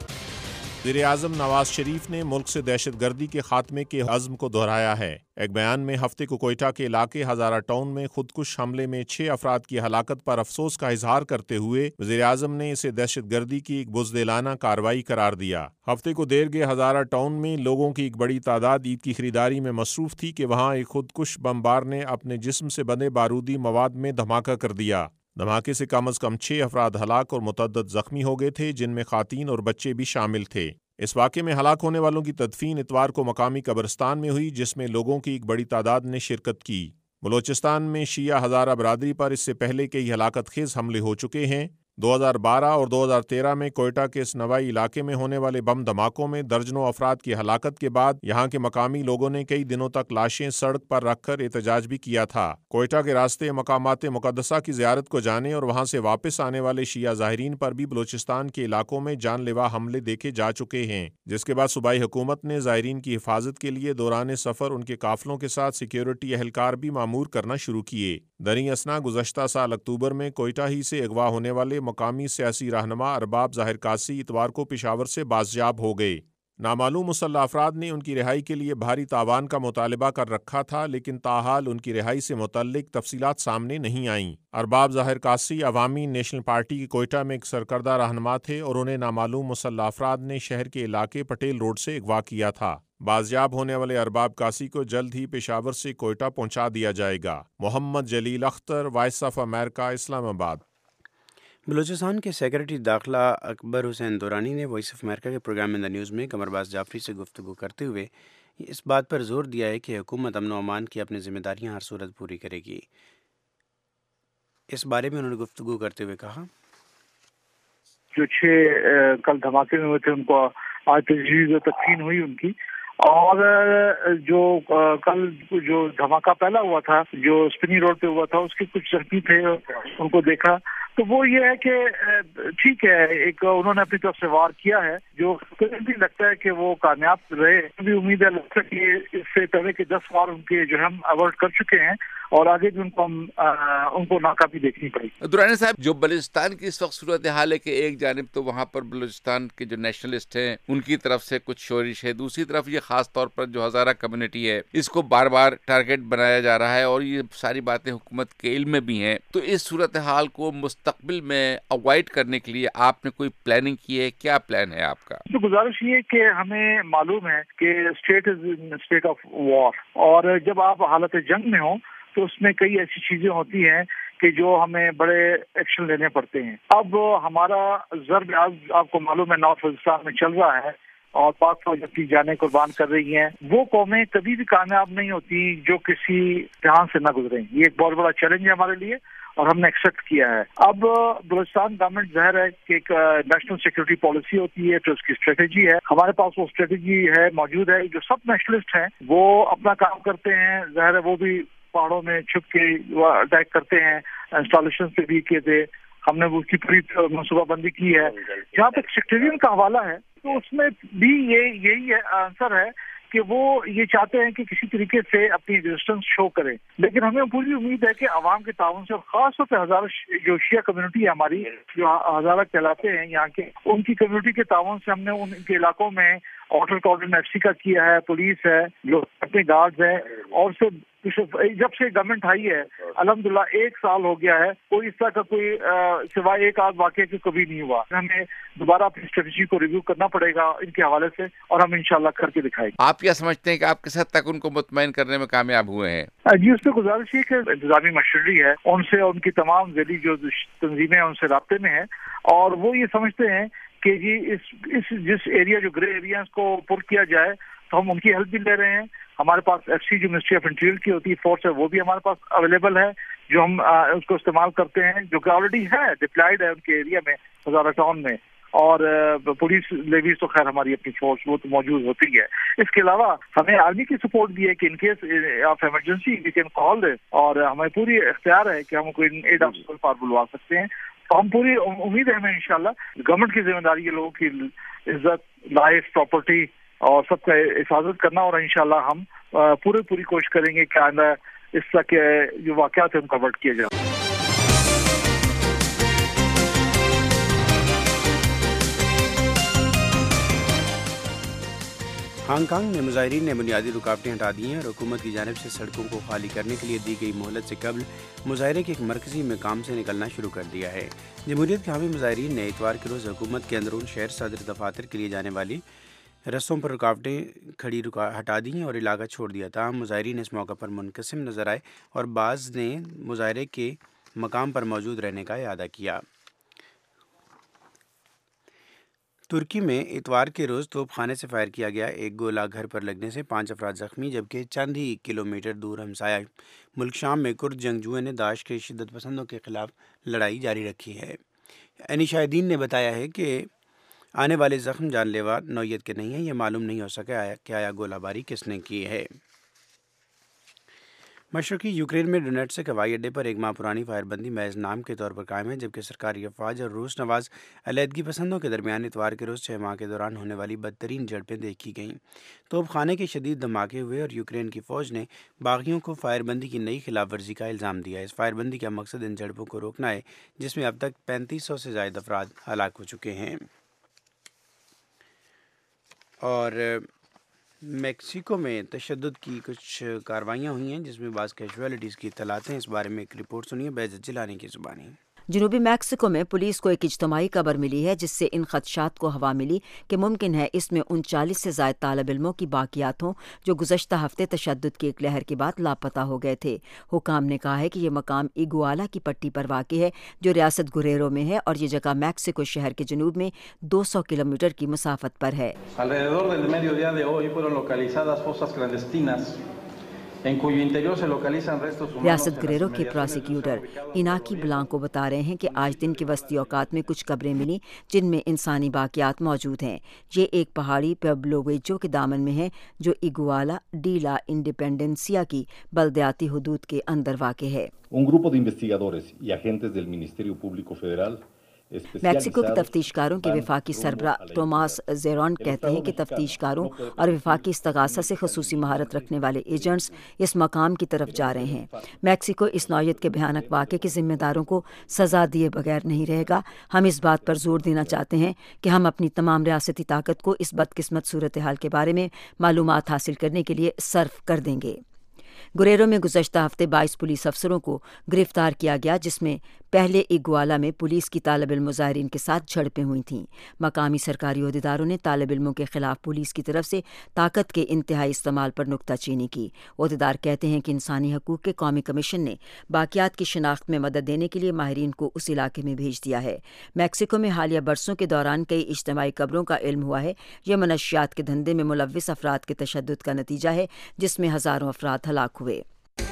وزیر اعظم نواز شریف نے ملک سے دہشت گردی کے خاتمے کے عزم کو دہرایا ہے. ایک بیان میں ہفتے کو کوئٹہ کے علاقے ہزارہ ٹاؤن میں خودکش حملے میں 6 افراد کی ہلاکت پر افسوس کا اظہار کرتے ہوئے وزیر اعظم نے اسے دہشت گردی کی ایک بزدلانہ کارروائی قرار دیا. ہفتے کو دیر گئے ہزارہ ٹاؤن میں لوگوں کی ایک بڑی تعداد عید کی خریداری میں مصروف تھی کہ وہاں ایک خودکش بمبار نے اپنے جسم سے بندے بارودی مواد میں دھماکہ کر دیا. دھماکے سے کم از کم 6 افراد ہلاک اور متعدد زخمی ہو گئے تھے، جن میں خواتین اور بچے بھی شامل تھے. اس واقعے میں ہلاک ہونے والوں کی تدفین اتوار کو مقامی قبرستان میں ہوئی، جس میں لوگوں کی ایک بڑی تعداد نے شرکت کی. بلوچستان میں شیعہ ہزارہ برادری پر اس سے پہلے کئی ہلاکت خیز حملے ہو چکے ہیں. 2012 اور 2013 میں کوئٹہ کے اس نوائی علاقے میں ہونے والے بم دھماکوں میں درجنوں افراد کی ہلاکت کے بعد یہاں کے مقامی لوگوں نے کئی دنوں تک لاشیں سڑک پر رکھ کر احتجاج بھی کیا تھا. کوئٹہ کے راستے مقامات مقدسہ کی زیارت کو جانے اور وہاں سے واپس آنے والے شیعہ زائرین پر بھی بلوچستان کے علاقوں میں جان لیوا حملے دیکھے جا چکے ہیں، جس کے بعد صوبائی حکومت نے زائرین کی حفاظت کے لیے دوران سفر ان کے قافلوں کے ساتھ سیکیورٹی اہلکار بھی مامور کرنا شروع کیے. دریں اثنا گزشتہ سال اکتوبر میں کوئٹہ ہی سے اغوا ہونے والے مقامی سیاسی رہنما ارباب ظاہر قادسی اتوار کو پشاور سے بازیاب ہو گئے. نامعلوم مسلح افراد نے ان کی رہائی کے لیے بھاری تاوان کا مطالبہ کر رکھا تھا، لیکن تاحال ان کی رہائی سے متعلق تفصیلات سامنے نہیں آئیں. ارباب ظاہر قادسی عوامی نیشنل پارٹی کی کوئٹہ میں ایک سرکردہ رہنما تھے اور انہیں نامعلوم مسلح افراد نے شہر کے علاقے پٹیل روڈ سے اغوا کیا تھا. بازیاب ہونے والے ارباب قادسی کو جلد ہی پشاور سے کوئٹہ پہنچا دیا جائے گا. Muhammad Jalil Akhtar, voice of America, Islamabad. Balochistan کے سیکرٹری داخلہ اکبر حسین دورانی نے وائس آف امریکہ کے پروگرام ان دا نیوز میں قمر باز جعفری سے گفتگو کرتے ہوئے اس بات پر زور دیا ہے کہ حکومت امن و امان کی اپنی ذمہ داریاں ہر صورت پوری کرے گی. اس بارے میں انہوں نے گفتگو کرتے ہوئے کہا، جو 6 کل دھماکے میں ہوئے تھے ان کو آج تجویز و تدفین ہوئی ان کی، اور جو کل جو دھماکہ پہلا ہوا تھا جو اسپنی روڈ پہ ہوا تھا اس کے کچھ زخمی تھے، ان کو دیکھا تو وہ یہ ہے کہ ٹھیک ہے، ایک انہوں نے اپنی طرف سے وار کیا ہے جو بھی لگتا ہے کہ وہ کامیاب رہے. بھی امید ہے لگتا ہے کہ اس سے پہلے کے 10 وار ان کے جو ہم اوائڈ کر چکے ہیں اور آگے بھی ان کو ناکامی دیکھنی پڑی. دورانی صاحب، جو بلوچستان کی اس وقت صورتحال ہے کہ ایک جانب تو وہاں پر بلوچستان کے جو نیشنلسٹ ہیں ان کی طرف سے کچھ شورش ہے، دوسری طرف یہ خاص طور پر جو ہزارہ کمیونٹی ہے اس کو بار بار ٹارگٹ بنایا جا رہا ہے اور یہ ساری باتیں حکومت کے علم میں بھی ہیں. تو اس صورتحال کو मुस्तकबिल में अवॉइड करने के लिए आपने कोई प्लानिंग की है? क्या प्लान है आपका? तो गुजारिश ये कि हमें मालूम है कि state is in state of war, और जब आप हालत जंग में हो तो उसमें कई ऐसी चीजें होती हैं कि जो हमें बड़े एक्शन लेने पड़ते हैं। अब हमारा ज़र्ब आपको मालूम है नॉर्थ वजिस्तान में चल रहा है और पाक फौज अपनी जानें कुर्बान कर रही हैं। वो कौमें कभी भी कामयाब नहीं होती जो किसी इम्तिहान से न गुजरें। ये एक बहुत बड़ा चैलेंज है हमारे लिए और हमने एक्सेप्ट किया है। अब बलूचिस्तान गवर्नमेंट ज़ाहिर है कि एक नेशनल सिक्योरिटी पॉलिसी होती है, तो उसकी स्ट्रेटेजी है। हमारे पास वो स्ट्रेटेजी है, मौजूद है। जो सब नेशनलिस्ट हैं वो अपना काम करते हैं, ज़ाहिर है वो भी पहाड़ों में छुप के अटैक करते हैं, इंस्टॉलेशन से भी किए थे। हमने उसकी पूरी मनसूबाबंदी की है। जहाँ तक सेक्रेटरियन का हवाला है तो उसमें भी यही आंसर है कि वो ये चाहते हैं कि किसी तरीके से अपनी रेजिस्टेंस शो करें, लेकिन हमें पूरी उम्मीद है कि अवाम के ताउन से और खास तौर पर हज़ारा जो शिया कम्युनिटी है हमारी, जो हज़ारा कहलाते हैं यहाँ के, उनकी कम्युनिटी के ताउन से हमने उनके इलाकों में ऑर्डर कॉर्डन एफसी का किया है, पुलिस है, लोग अपने गार्ड्स हैं, और जब से गवर्नमेंट आई है अल्हम्दुलिल्लाह 1 साल हो गया है, कोई इस तरह का कोई सिवाय एक आध वाक़े के कभी नहीं हुआ। हमें दोबारा अपनी स्ट्रेटेजी को रिव्यू करना पड़ेगा इनके हवाले से, और हम इंशाल्लाह करके दिखाएंगे। आप क्या समझते हैं कि आप किस हद तक उनको मुतमईन करने में कामयाब हुए हैं? जी, उससे गुजारिश है कि इंतजामी मशीनरी है, उनसे उनकी तमाम ज़ैली जो तंजीमें हैं उनसे राब्ते में है, और वो ये समझते हैं कि जी इस जिस एरिया जो ग्रे एरियाज को पुर किया जाए तो हम उनकी हेल्प भी ले रहे हैं। हमारे पास एफसी जो मिनिस्ट्री ऑफ इंटीरियर की होती है फोर्स है, वो भी हमारे पास अवेलेबल है, जो हम उसको इस्तेमाल करते हैं, जो कि ऑलरेडी है, डिप्लॉयड है उनके एरिया में, हज़ारा टाउन में। और पुलिस लेवीज तो खैर हमारी अपनी फोर्स वो तो मौजूद होती है। इसके अलावा हमें आर्मी की सपोर्ट भी है कि in case of emergency we can call, और हमें पूरी इख्तियार है कि हम कोई एड ऑफ पार बुलवा सकते हैं। तो हम पूरी उम्मीद है हमें इंशाल्लाह। गवर्नमेंट की जिम्मेदारी है लोगों की इज्जत, लाइफ, प्रॉपर्टी और सबका हिफाजत करना, और इंशाल्लाह हम पूरी कोशिश करेंगे कि आइंदा इस तरह के जो वाक़यात हैं उनको अवॉइड किया जाए। हांगकांग में मुजाहिरीन ने बुनियादी रुकावटें हटा दी हैं और हुकूमत की जानिब से सड़कों को खाली करने के लिए दी गई मोहलत से कबल मुजाहरे के एक मरकजी मकाम से निकलना शुरू कर दिया है। जमहूरियत के हामी मुजाहिरीन ने इतवार के रोज़ हुकूमत के अंदरून शहर सदर दफातर के लिए जाने वाली रस्तों पर रुकावटें खड़ी हटा दी और इलाका छोड़ दिया। ताहम मुजाहिरीन इस मौका पर मुनकसिम नजर आए और बाज़ ने मुजाहरे के मकाम पर मौजूद रहने का इरादा किया। तुर्की में इतवार के रोज़ तोपखाने से फायर किया गया एक गोला घर पर लगने से 5 अफराद ज़ख्मी, जबकि चंद ही किलोमीटर दूर हमसाया मुल्क शाम में कुर्द जंगजुओं ने दाश के शिद्दत पसंदों के खिलाफ लड़ाई जारी रखी है। यानी शाहिदीन ने बताया है कि आने वाले ज़ख्म जानलेवा नौयत के नहीं हैं। ये मालूम नहीं हो सका कि आया गोलाबारी किसने की है। मशरक़ी यूक्रेन में डोनेट्स्क हवाई अड्डे पर एक माह पुरानी फायरबंदी महज नाम के तौर पर कायम है, जबकि सरकारी अफवाज और रूस नवाज अलहदगी पसंदों के दरमियान इतवार के रोज़ 6 माह के दौरान होने वाली बदतरीन झड़पें देखी गईं। तोपखाने के शदीद धमाके हुए और यूक्रेन की फ़ौज ने बागियों को फायरबंदी की नई खिलाफ वर्जी का इल्ज़ाम दिया है। इस फायरबंदी का मकसद इन झड़पों को रोकना है, जिसमें अब तक 3500 से ज़ायद अफराद हलाक हो चुके हैं। और मेक्सिको में तशद्दुद की कुछ कार्रवाइयाँ हुई हैं, जिसमें बाज़ कैजुअलिटीज़ की इत्तलात हैं। इस बारे में एक रिपोर्ट सुनिए बेइज्जत जिलानी की ज़ुबानी। जनूबी मैक्सिको में पुलिस को एक इज्तमाही खबर मिली है, जिससे इन खदशात को हवा मिली कि मुमकिन है इसमें 39 से ज़ायद तालिब इल्मों की बाकियात हों जो गुज़श्ता हफ्ते तशद्दुद की एक लहर के बाद लापता हो गए थे। हुकाम ने कहा है कि यह मकाम इगुआला की पट्टी पर वाक़ है, जो रियासत गुरेरो में है, और ये जगह मैक्सिको शहर के जनूब में 200 किलोमीटर की मुसाफत पर है। रियासत गुरेरो के प्रोसिक्यूटर इनाकी ब्लांको बता रहे हैं कि आज दिन के वस्ती औकात में कुछ कब्रें मिली जिनमें इंसानी बाकियात मौजूद हैं। ये एक पहाड़ी पेब्लो वेजो के दामन में है, जो इगुआला डी ला इंडिपेंडेंसिया की बलदियाती हुदूद के अंदर वाक़ है। मैक्सिको के तफ्तीशकारों के वफाकी सरबरा टोमास जेरॉन कहते हैं कि तफ्तीशकारों और वफाकी इस्तगासा से खसूसी महारत रखने वाले एजेंट्स इस मकाम की तरफ जा रहे हैं। मैक्सिको इस नौयत के भयानक वाक़े के जिम्मेदारों को सज़ा दिए बगैर नहीं रहेगा। हम इस बात पर जोर देना चाहते हैं कि हम अपनी तमाम रियासती ताकत को इस बदकिस्मत सूरत हाल के बारे में मालूमात हासिल करने के लिए सर्फ कर देंगे। गुरेरो में गुज़श्ता हफ्ते 22 पुलिस अफसरों को गिरफ्तार किया गया, जिसमें पहले इग्वाला में पुलिस की तालिब इल्म मुजाहिरीन के साथ झड़पें हुई थीं। मकामी सरकारी अहदेदारों ने तालिब इल्मों के खिलाफ पुलिस की तरफ से ताकत के इंतहाई इस्तेमाल पर नुक्ताचीनी की। अहदेदार कहते हैं कि इंसानी हकूक़ के कौमी कमीशन ने बाक़ियात की शिनाख्त में मदद देने के लिए माहिरीन को उस इलाके में भेज दिया है। मैक्सिको में हालिया बरसों के दौरान कई इज्तिमाई कब्रों का इल्म हुआ है। यह मनशियात के धंधे में मुलव्विस अफराद के तशद्दुद का नतीजा है, जिसमें हज़ारों अफराद हलाक हुए।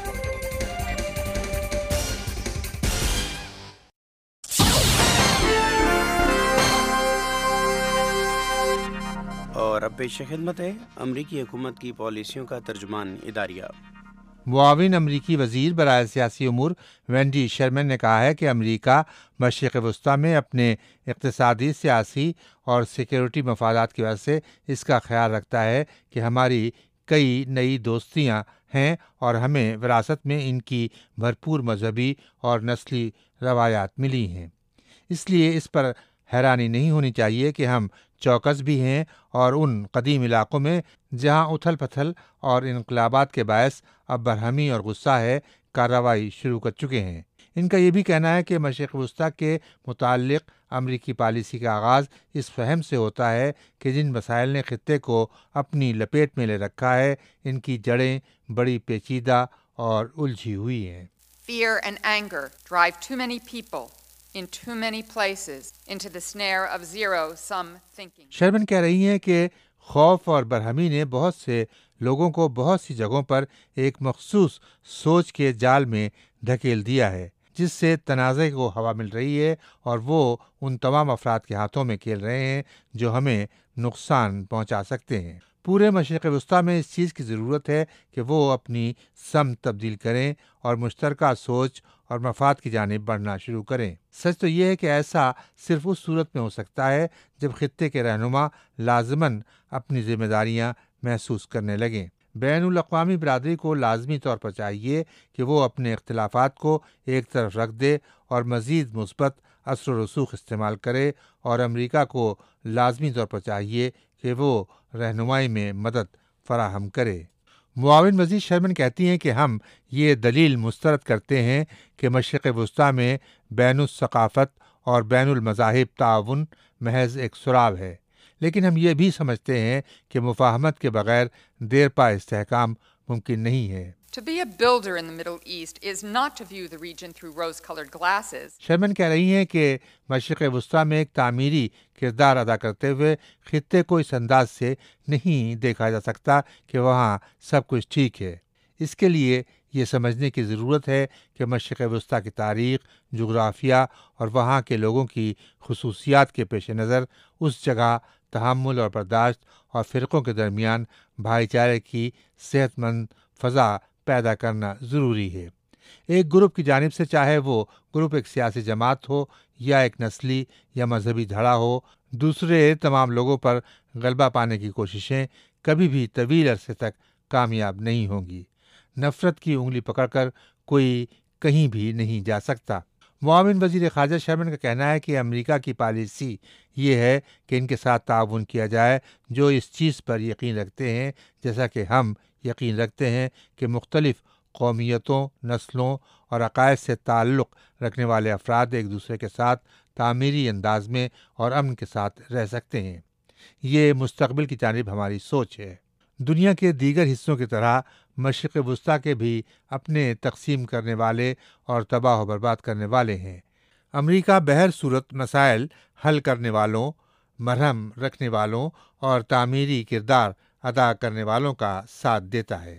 और अब पेश खिदमत है अमरीकी हुकूमत की पॉलिसियों का तर्जुमान इदारिया। मुआविन अमरीकी वज़ीर बराए सियासी उमूर वेंडी शर्मन ने कहा है कि अमरीका मशरिक़ वस्ता में अपने इक़्तिसादी, सियासी और सिक्योरिटी मफादात की वजह से इसका ख्याल रखता है कि हमारी कई नई दोस्तियां हैं और हमें विरासत में इनकी भरपूर मजहबी और नस्ली रवायात मिली हैं। इसलिए इस पर हैरानी नहीं होनी चाहिए कि हम चौकस भी हैं और उन कदीम इलाक़ों में जहां उथल पथल और इनकलाबात के बायस अब बरहमी और गुस्सा है, कार्रवाई शुरू कर चुके हैं। इनका ये भी कहना है कि मशरिक़ वस्ता के मुताल्लिक़ अमरीकी पॉलिसी का आगाज़ इस फहम से होता है कि जिन मसाइल ने ख़ित्ते को अपनी लपेट में ले रखा है, इनकी जड़ें बड़ी पेचीदा और उलझी हुई हैं। Fear and anger drive too many people in too many places into the snare of zero-sum thinking. Sharman कह रही हैं कि खौफ और बरहमी ने बहुत से लोगों को बहुत सी जगहों पर एक मखसूस सोच के जाल में धकेल दिया है, जिससे तनाज़े को हवा मिल रही है और वो उन तमाम अफराद के हाथों में खेल रहे हैं जो हमें नुकसान पहुंचा सकते हैं। पूरे मशरिक़ वस्ता में इस चीज़ की ज़रूरत है कि वो अपनी समत तब्दील करें और मुश्तरका सोच और मफाद की जानिब बढ़ना शुरू करें। सच तो ये है कि ऐसा सिर्फ उस सूरत में हो सकता है जब खित्ते के रहनुमा लाज़िमन अपनी ज़िम्मेदारियाँ महसूस करने लगें। बैनुल अक़वामी बरादरी को लाजमी तौर पर चाहिए कि वो अपने इख्तिलाफ़ात को एक तरफ रख दे और मज़ीद मुस्बत असर व रसूख इस्तेमाल करे, और अमरीका को लाजमी तौर पर चाहिए कि वो रहनुमाई में मदद फराहम करे। मुआविन वज़ीर शर्मन कहती हैं कि हम ये दलील मुस्तरद करते हैं कि मशरिक़ वस्ता में बैनुस सक़ाफ़त और बैनुल मज़ाहिब ताउन महज एक सुराग है, लेकिन हम ये भी समझते हैं कि मुफ़ाहमत के बग़ैर देर पा इस्तेहकाम मुमकिन नहीं है। To be a builder in the Middle East is not to view the region through rose-colored glasses. Sharman कह रही हैं कि मशरिक़ वस्ता में एक तामीरी किरदार अदा करते हुए खित्ते को इस अंदाज से नहीं देखा जा सकता कि वहाँ सब कुछ ठीक है। इसके लिए ये समझने की ज़रूरत है कि मशरिक़ वस्ता की तारीख़, जुग़राफ़िया और वहाँ के लोगों की खुसूसियात के पेश नज़र उस जगह तहम्मुल और बर्दाश्त और फ़िरक़ों के दरमियान भाईचारे की सेहतमंद फ़ज़ा पैदा करना ज़रूरी है। एक ग्रुप की जानिब से, चाहे वो ग्रुप एक सियासी जमात हो या एक नस्ली या मजहबी धड़ा हो, दूसरे तमाम लोगों पर गलबा पाने की कोशिशें कभी भी तवील अरसे तक कामयाब नहीं होंगी। नफ़रत की उंगली पकड़कर कोई कहीं भी नहीं जा सकता। मुआविन वज़ीर ख़ारजा शर्मन का कहना है कि अमेरिका की पॉलिसी ये है कि इनके साथ ताउन किया जाए जो इस चीज़ पर यकीन रखते हैं, जैसा कि हम यकीन रखते हैं कि मुख्तलिफ़ कौमियतों, नस्लों और अक़ायद से ताल्लुक़ रखने वाले अफराद एक दूसरे के साथ तामीरी अंदाज में और अमन के साथ रह सकते हैं। ये मुस्तक़बिल की जानिब हमारी सोच है। दुनिया के दीगर हिस्सों की तरह मशरिक़ वस्ता के भी अपने तक़सीम करने वाले और तबाह बर्बाद करने वाले हैं। अमरीका बहर सूरत मसाइल हल करने वालों, मरहम रखने वालों और तामीरी किरदार अदा करने वालों का साथ देता है।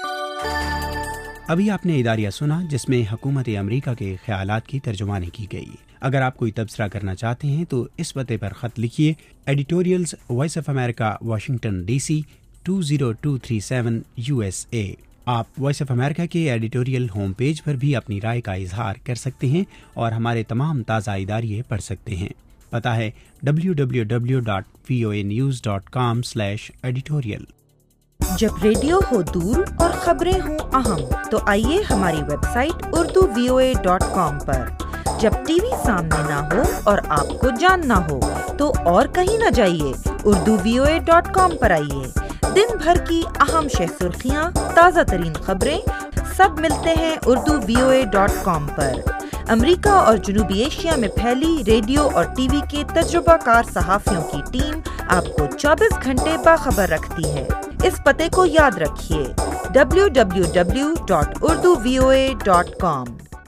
अभी आपने इदारिया सुना जिसमें हुकूमत अमरीका के ख्यालात की तर्जुमानी की गई। अगर आप कोई तबसरा करना चाहते हैं तो इस पते पर ख़त लिखिए, editorials voice of America, Washington DC 20237 USA। आप वॉइस ऑफ अमेरिका के एडिटोरियल होम पेज पर भी अपनी राय का इजहार कर सकते हैं और हमारे तमाम ताज़ा इदारिये पढ़ सकते हैं। पता है www.voanews.com/editorial। जब रेडियो हो दूर और खबरें हो अहम, तो आइए हमारी वेबसाइट urduvoa.com पर। जब टीवी सामने ना हो और आपको जानना हो तो और कहीं न जाइए, urduvoa.com पर आइए। दिन भर की अहम शह सुर्खियाँ, ताज़ा तरीन खबरें, सब मिलते हैं उर्दू VOA.com पर। अमेरिका और जनूबी एशिया में फैली रेडियो और टीवी के तजुर्बाकार सहाफ़ियों की टीम आपको 24 घंटे बाखबर रखती है। इस पते को याद रखिए, www.urduvoa.com।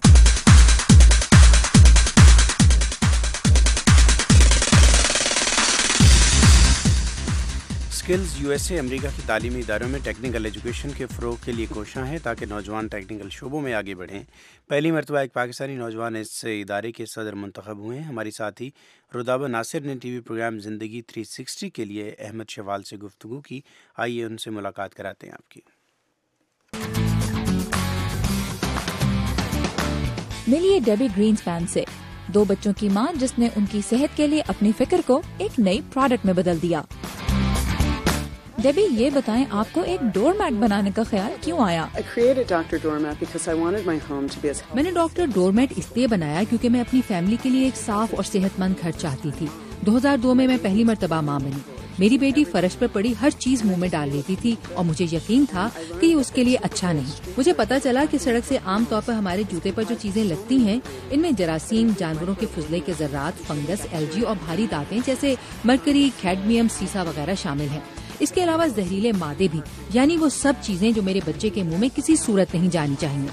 स्किल्स यूएसए अमेरिका की तालीमी इदारों में टेक्निकल एजुकेशन के फ़रोग़ के लिए कोशिश है ताकि नौजवान टेक्निकल शोबों में आगे बढ़ें। पहली मरतबा एक पाकिस्तानी नौजवान इस इदारे के सदर मुंतखब हुए हैं। हमारी साथी रुदाबा नासिर ने टीवी प्रोग्राम ज़िंदगी 360 के लिए अहमद शवाल से गुफ्तगू की। आइए उनसे मुलाकात कराते हैं आपकी। मिलिए डेबी ग्रीन्सपैन से, 2 बच्चों की मां जिसने उनकी सेहत के लिए अपनी फिक्र को एक नई प्रोडक्ट में बदल दिया। डेबी, ये बताएं, आपको एक डोर मैट बनाने का ख्याल क्यों आया? मैंने डॉक्टर डोर मैट इसलिए बनाया क्योंकि मैं अपनी फैमिली के लिए एक साफ और सेहतमंद घर चाहती थी। 2002 में मैं पहली मर्तबा माँ बनी। मेरी बेटी फर्श पर पड़ी हर चीज मुंह में डाल लेती थी और मुझे यकीन था कि ये उसके लिए अच्छा नहीं। मुझे पता चला कि सड़क से आम तौर पर हमारे जूते पर जो चीजें लगती हैं, इनमें जरासीम, जानवरों के फुजले के ज़र्रात, फंगस, एलजी और भारी दांतें जैसे मरकरी, कैडमियम, सीसा वगैरह शामिल हैं। इसके अलावा जहरीले मादे भी, यानी वो सब चीजें जो मेरे बच्चे के मुंह में किसी सूरत नहीं जानी चाहिए।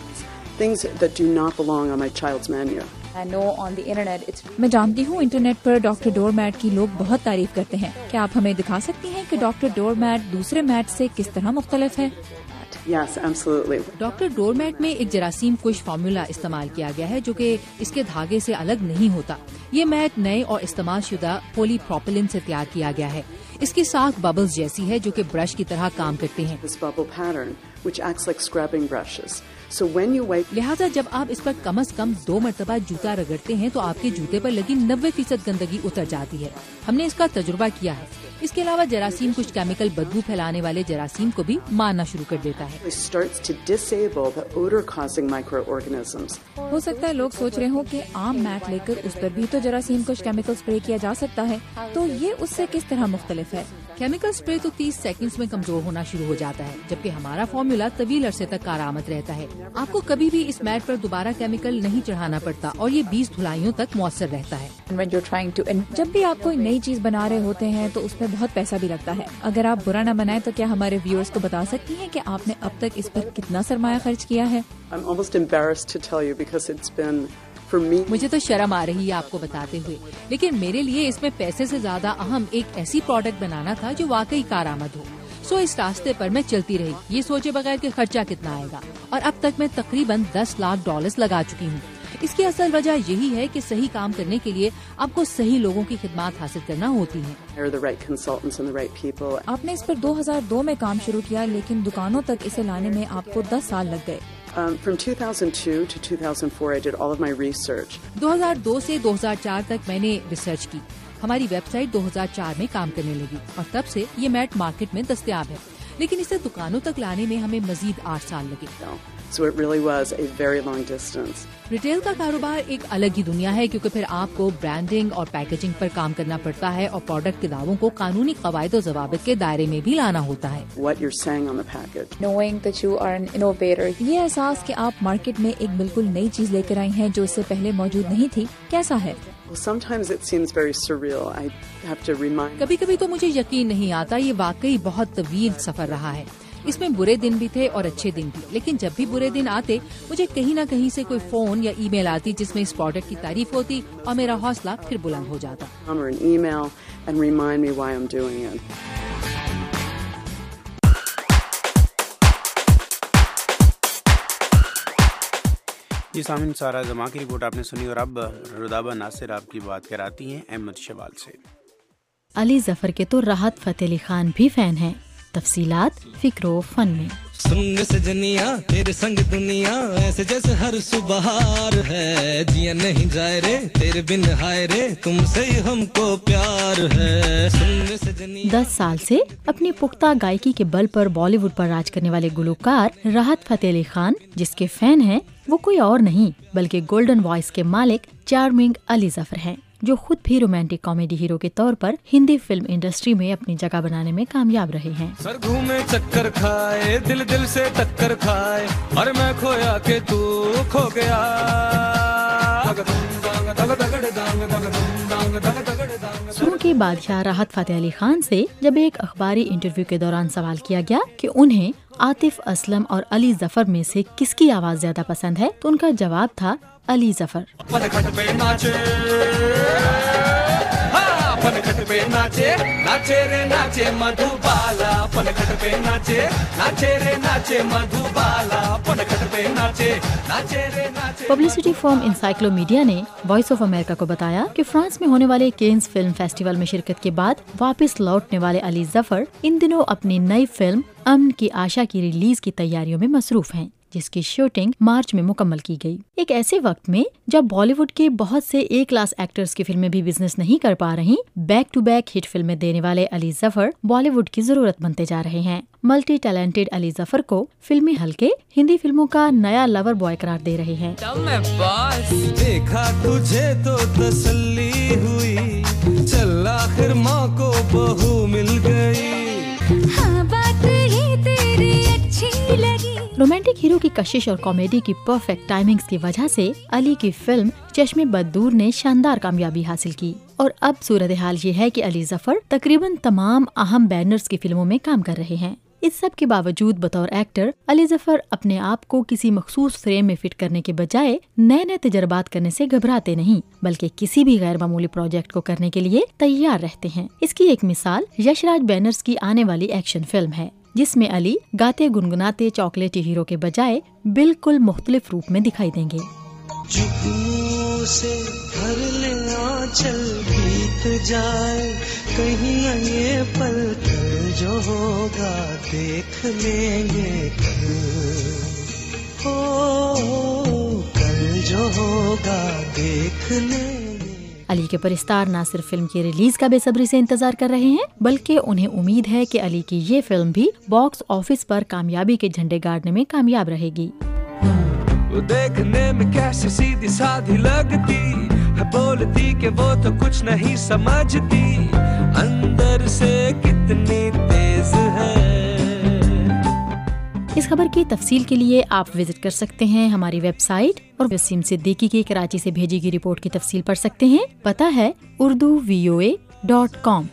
मैं जानती हूँ इंटरनेट पर डॉक्टर डोर मैट की लोग बहुत तारीफ करते हैं। क्या आप हमें दिखा सकती हैं कि डॉक्टर डोर मैट दूसरे मैट से किस तरह मुख्तलिफ है? Yes, absolutely. Doctor door mat में एक जरासीम कुश फार्मूला इस्तेमाल किया गया है जो कि इसके धागे से अलग नहीं होता। ये मैट नए और इस्तेमाल शुदा पॉलीप्रोपिलीन से तैयार किया गया है। इसकी साख बबल्स जैसी है जो कि ब्रश की तरह काम करते हैं। This bubble pattern, which acts like scrubbing brushes. So when you wipe... लिहाजा जब आप इस पर कम से कम 2 मरतबा जूता रगड़ते हैं तो आपके जूते पर लगी 90% गंदगी उतर जाती है। हमने इसका तजुर्बा किया है। इसके अलावा जरासीम कुछ केमिकल बदबू फैलाने वाले जरासीम को भी मारना शुरू कर देता है। हो सकता है लोग सोच रहे हों कि आम मैट लेकर उस पर भी तो जरासीम कुछ केमिकल स्प्रे किया जा सकता है, तो ये उससे किस तरह मुख्तलिफ है? केमिकल स्प्रे तो 30 सेकंड्स में कमजोर होना शुरू हो जाता है, जबकि हमारा फॉर्मूला तवील अरसे तक कारआमद रहता है। आपको कभी भी इस मैट पर दोबारा केमिकल नहीं चढ़ाना पड़ता और ये 20 धुलाइयों तक मौसर रहता है। जब भी आप कोई नई चीज बना रहे होते हैं तो उसमें बहुत पैसा भी लगता है। अगर आप बुरा न बनाए तो क्या हमारे व्यूअर्स को बता सकती हैं कि आपने अब तक इस पर कितना सरमाया खर्च किया है? मुझे तो शर्म आ रही है आपको बताते हुए, लेकिन मेरे लिए इसमें पैसे से ज्यादा अहम एक ऐसी प्रोडक्ट बनाना था जो वाकई कारआमद हो। सो इस रास्ते पर मैं चलती रही, ये सोचे बगैर कि खर्चा कितना आएगा, और अब तक मैं तकरीबन $10 लाख लगा चुकी हूँ। इसकी असल वजह यही है कि सही काम करने के लिए आपको सही लोगों की खिदमत हासिल करना होती है। आपने इस पर 2002 में काम शुरू किया, लेकिन दुकानों तक इसे लाने में आपको 10 साल लग गए। From 2002 to 2004, I did all of my research. 2002 से 2004 तक मैंने रिसर्च की। हमारी वेबसाइट 2004 में काम करने लगी और तब से ये मैट मार्केट में दस्तयाब है, लेकिन इसे दुकानों तक लाने में हमें मजीद 8 साल लगे। So it really was a very long distance. Retail का कारोबार एक अलग ही दुनिया है, क्योंकि फिर आपको ब्रांडिंग और पैकेजिंग पर काम करना पड़ता है और प्रोडक्ट के दावों को कानूनी कवायद और ज़वाबित के दायरे में भी लाना होता है। What you're saying on the package. Knowing that you are an innovator. ये एहसास कि आप मार्केट में एक बिल्कुल नई चीज लेकर आई हैं जो इससे पहले मौजूद नहीं थी, कैसा है? Well, sometimes it seems very surreal. I have to remind. कभी-कभी तो मुझे यकीन नहीं आता, ये वाकई बहुत तवील सफर रहा है। इसमें बुरे दिन भी थे और अच्छे दिन भी, लेकिन जब भी बुरे दिन आते मुझे कहीं न कहीं से कोई फोन या ईमेल आती जिसमें इस प्रोडक्ट की तारीफ होती और मेरा हौसला फिर बुलंद हो जाता। जी सामिन, सारा जमा की रिपोर्ट आपने सुनी और अब रुदाबा नासिर आपकी बात कराती हैं अहमद शवाल से। अली जफर के तो राहत फतेह अली खान भी फैन हैं। तफसीलात फिक्रो फन में। सुनने से जनिया तेरे संग दुनिया ऐसे जैसे हर सुबह है, जिया नहीं जाए रे तेरे बिन हाय रे तुमसे ही हमको प्यार है। सुनने से जनिया 10 साल से अपनी पुख्ता गायकी के बल पर बॉलीवुड पर राज करने वाले गुलकार राहत फतेह अली खान, जिसके फैन हैं वो कोई और नहीं बल्कि गोल्डन वॉइस के मालिक चार्मिंग अली जफर हैं। जो खुद भी रोमांटिक कॉमेडी हीरो के तौर पर हिंदी फिल्म इंडस्ट्री में अपनी जगह बनाने में कामयाब रहे हैं। सर घूमे चक्कर खाए, दिल दिल से टक्कर खाए, और मैं खोया के तू खो गया। सुर के बादशाह राहत फतेह अली खान से जब एक अखबारी इंटरव्यू के दौरान सवाल किया गया कि उन्हें आतिफ असलम और अली जफर में से किसकी आवाज ज्यादा पसंद है, तो उनका जवाब था अली जफर। पनखट पे नाचे नाचे रे नाचे मधुबाला, पनखट पे नाचे नाचे रे नाचे मधुबाला, पनखट पे नाचे नाचे रे नाचे। पब्लिसिटी फर्म इंसाइक्लोमीडिया ने वॉइस ऑफ अमेरिका को बताया कि फ्रांस में होने वाले केन्स फिल्म फेस्टिवल में शिरकत के बाद वापस लौटने वाले अली जफर इन दिनों अपनी नई फिल्म अमन की आशा की रिलीज की तैयारियों में मसरूफ हैं, जिसकी शूटिंग मार्च में मुकम्मल की गई। एक ऐसे वक्त में जब बॉलीवुड के बहुत से ए क्लास एक्टर्स की फिल्में भी बिजनेस नहीं कर पा रही, बैक टू बैक हिट फिल्में देने वाले अली जफर बॉलीवुड की जरूरत बनते जा रहे हैं। मल्टी टैलेंटेड अली जफर को फिल्मी हलके हिंदी फिल्मों का नया लवर बॉय करार दे रहे हैं। देखा तुझे तो तसल्ली हुई, चल आखिर माँ को बहू मिल गई। हाँ, बात ही तेरी अच्छी लगी। रोमांटिक हीरो की कशिश और कॉमेडी की परफेक्ट टाइमिंग्स की वजह से अली की फिल्म चश्मे बददूर ने शानदार कामयाबी हासिल की और अब सूरत हाल ये है कि अली जफर तकरीबन तमाम अहम बैनर्स की फिल्मों में काम कर रहे हैं। इस सब के बावजूद बतौर एक्टर अली जफर अपने आप को किसी मखसूस फ्रेम में फिट करने के बजाय नए नए तजर्बात करने से घबराते नहीं, बल्कि किसी भी गैर मामूली प्रोजेक्ट को करने के लिए तैयार रहते हैं। इसकी एक मिसाल यशराज बैनर्स की आने वाली एक्शन फिल्म है, जिसमें अली गाते गुनगुनाते चॉकलेटी हीरो के बजाय बिल्कुल मुख्तलिफ रूप में दिखाई देंगे। जुगनू से भर ले आंचल बीत जाए, कहीं ये पल कल जो होगा देख लेंगे कल, हो कल जो होगा देख लेंगे। अली के परिस्तार न सिर्फ फिल्म की रिलीज का बेसब्री से इंतजार कर रहे हैं, बल्कि उन्हें उम्मीद है कि अली की ये फिल्म भी बॉक्स ऑफिस पर कामयाबी के झंडे गाड़ने में कामयाब रहेगी। वो देखने में कैसे सीधी साधी लगती है, बोलती कि वो तो कुछ नहीं समझती, अंदर से कितनी तेज है। इस खबर की तफसील के लिए आप विजिट कर सकते हैं हमारी वेबसाइट और वसीम सिद्दीकी की कराची से भेजी गई रिपोर्ट की तफसील पढ़ सकते हैं। पता है urduvoa.com।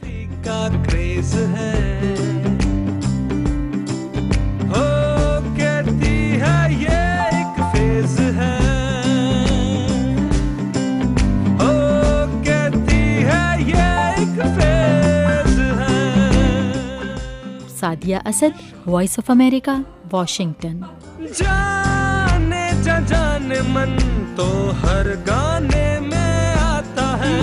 Sadia Asad, voice of America, Washington. जाने जा जाने मन तो हर गाने में आता है,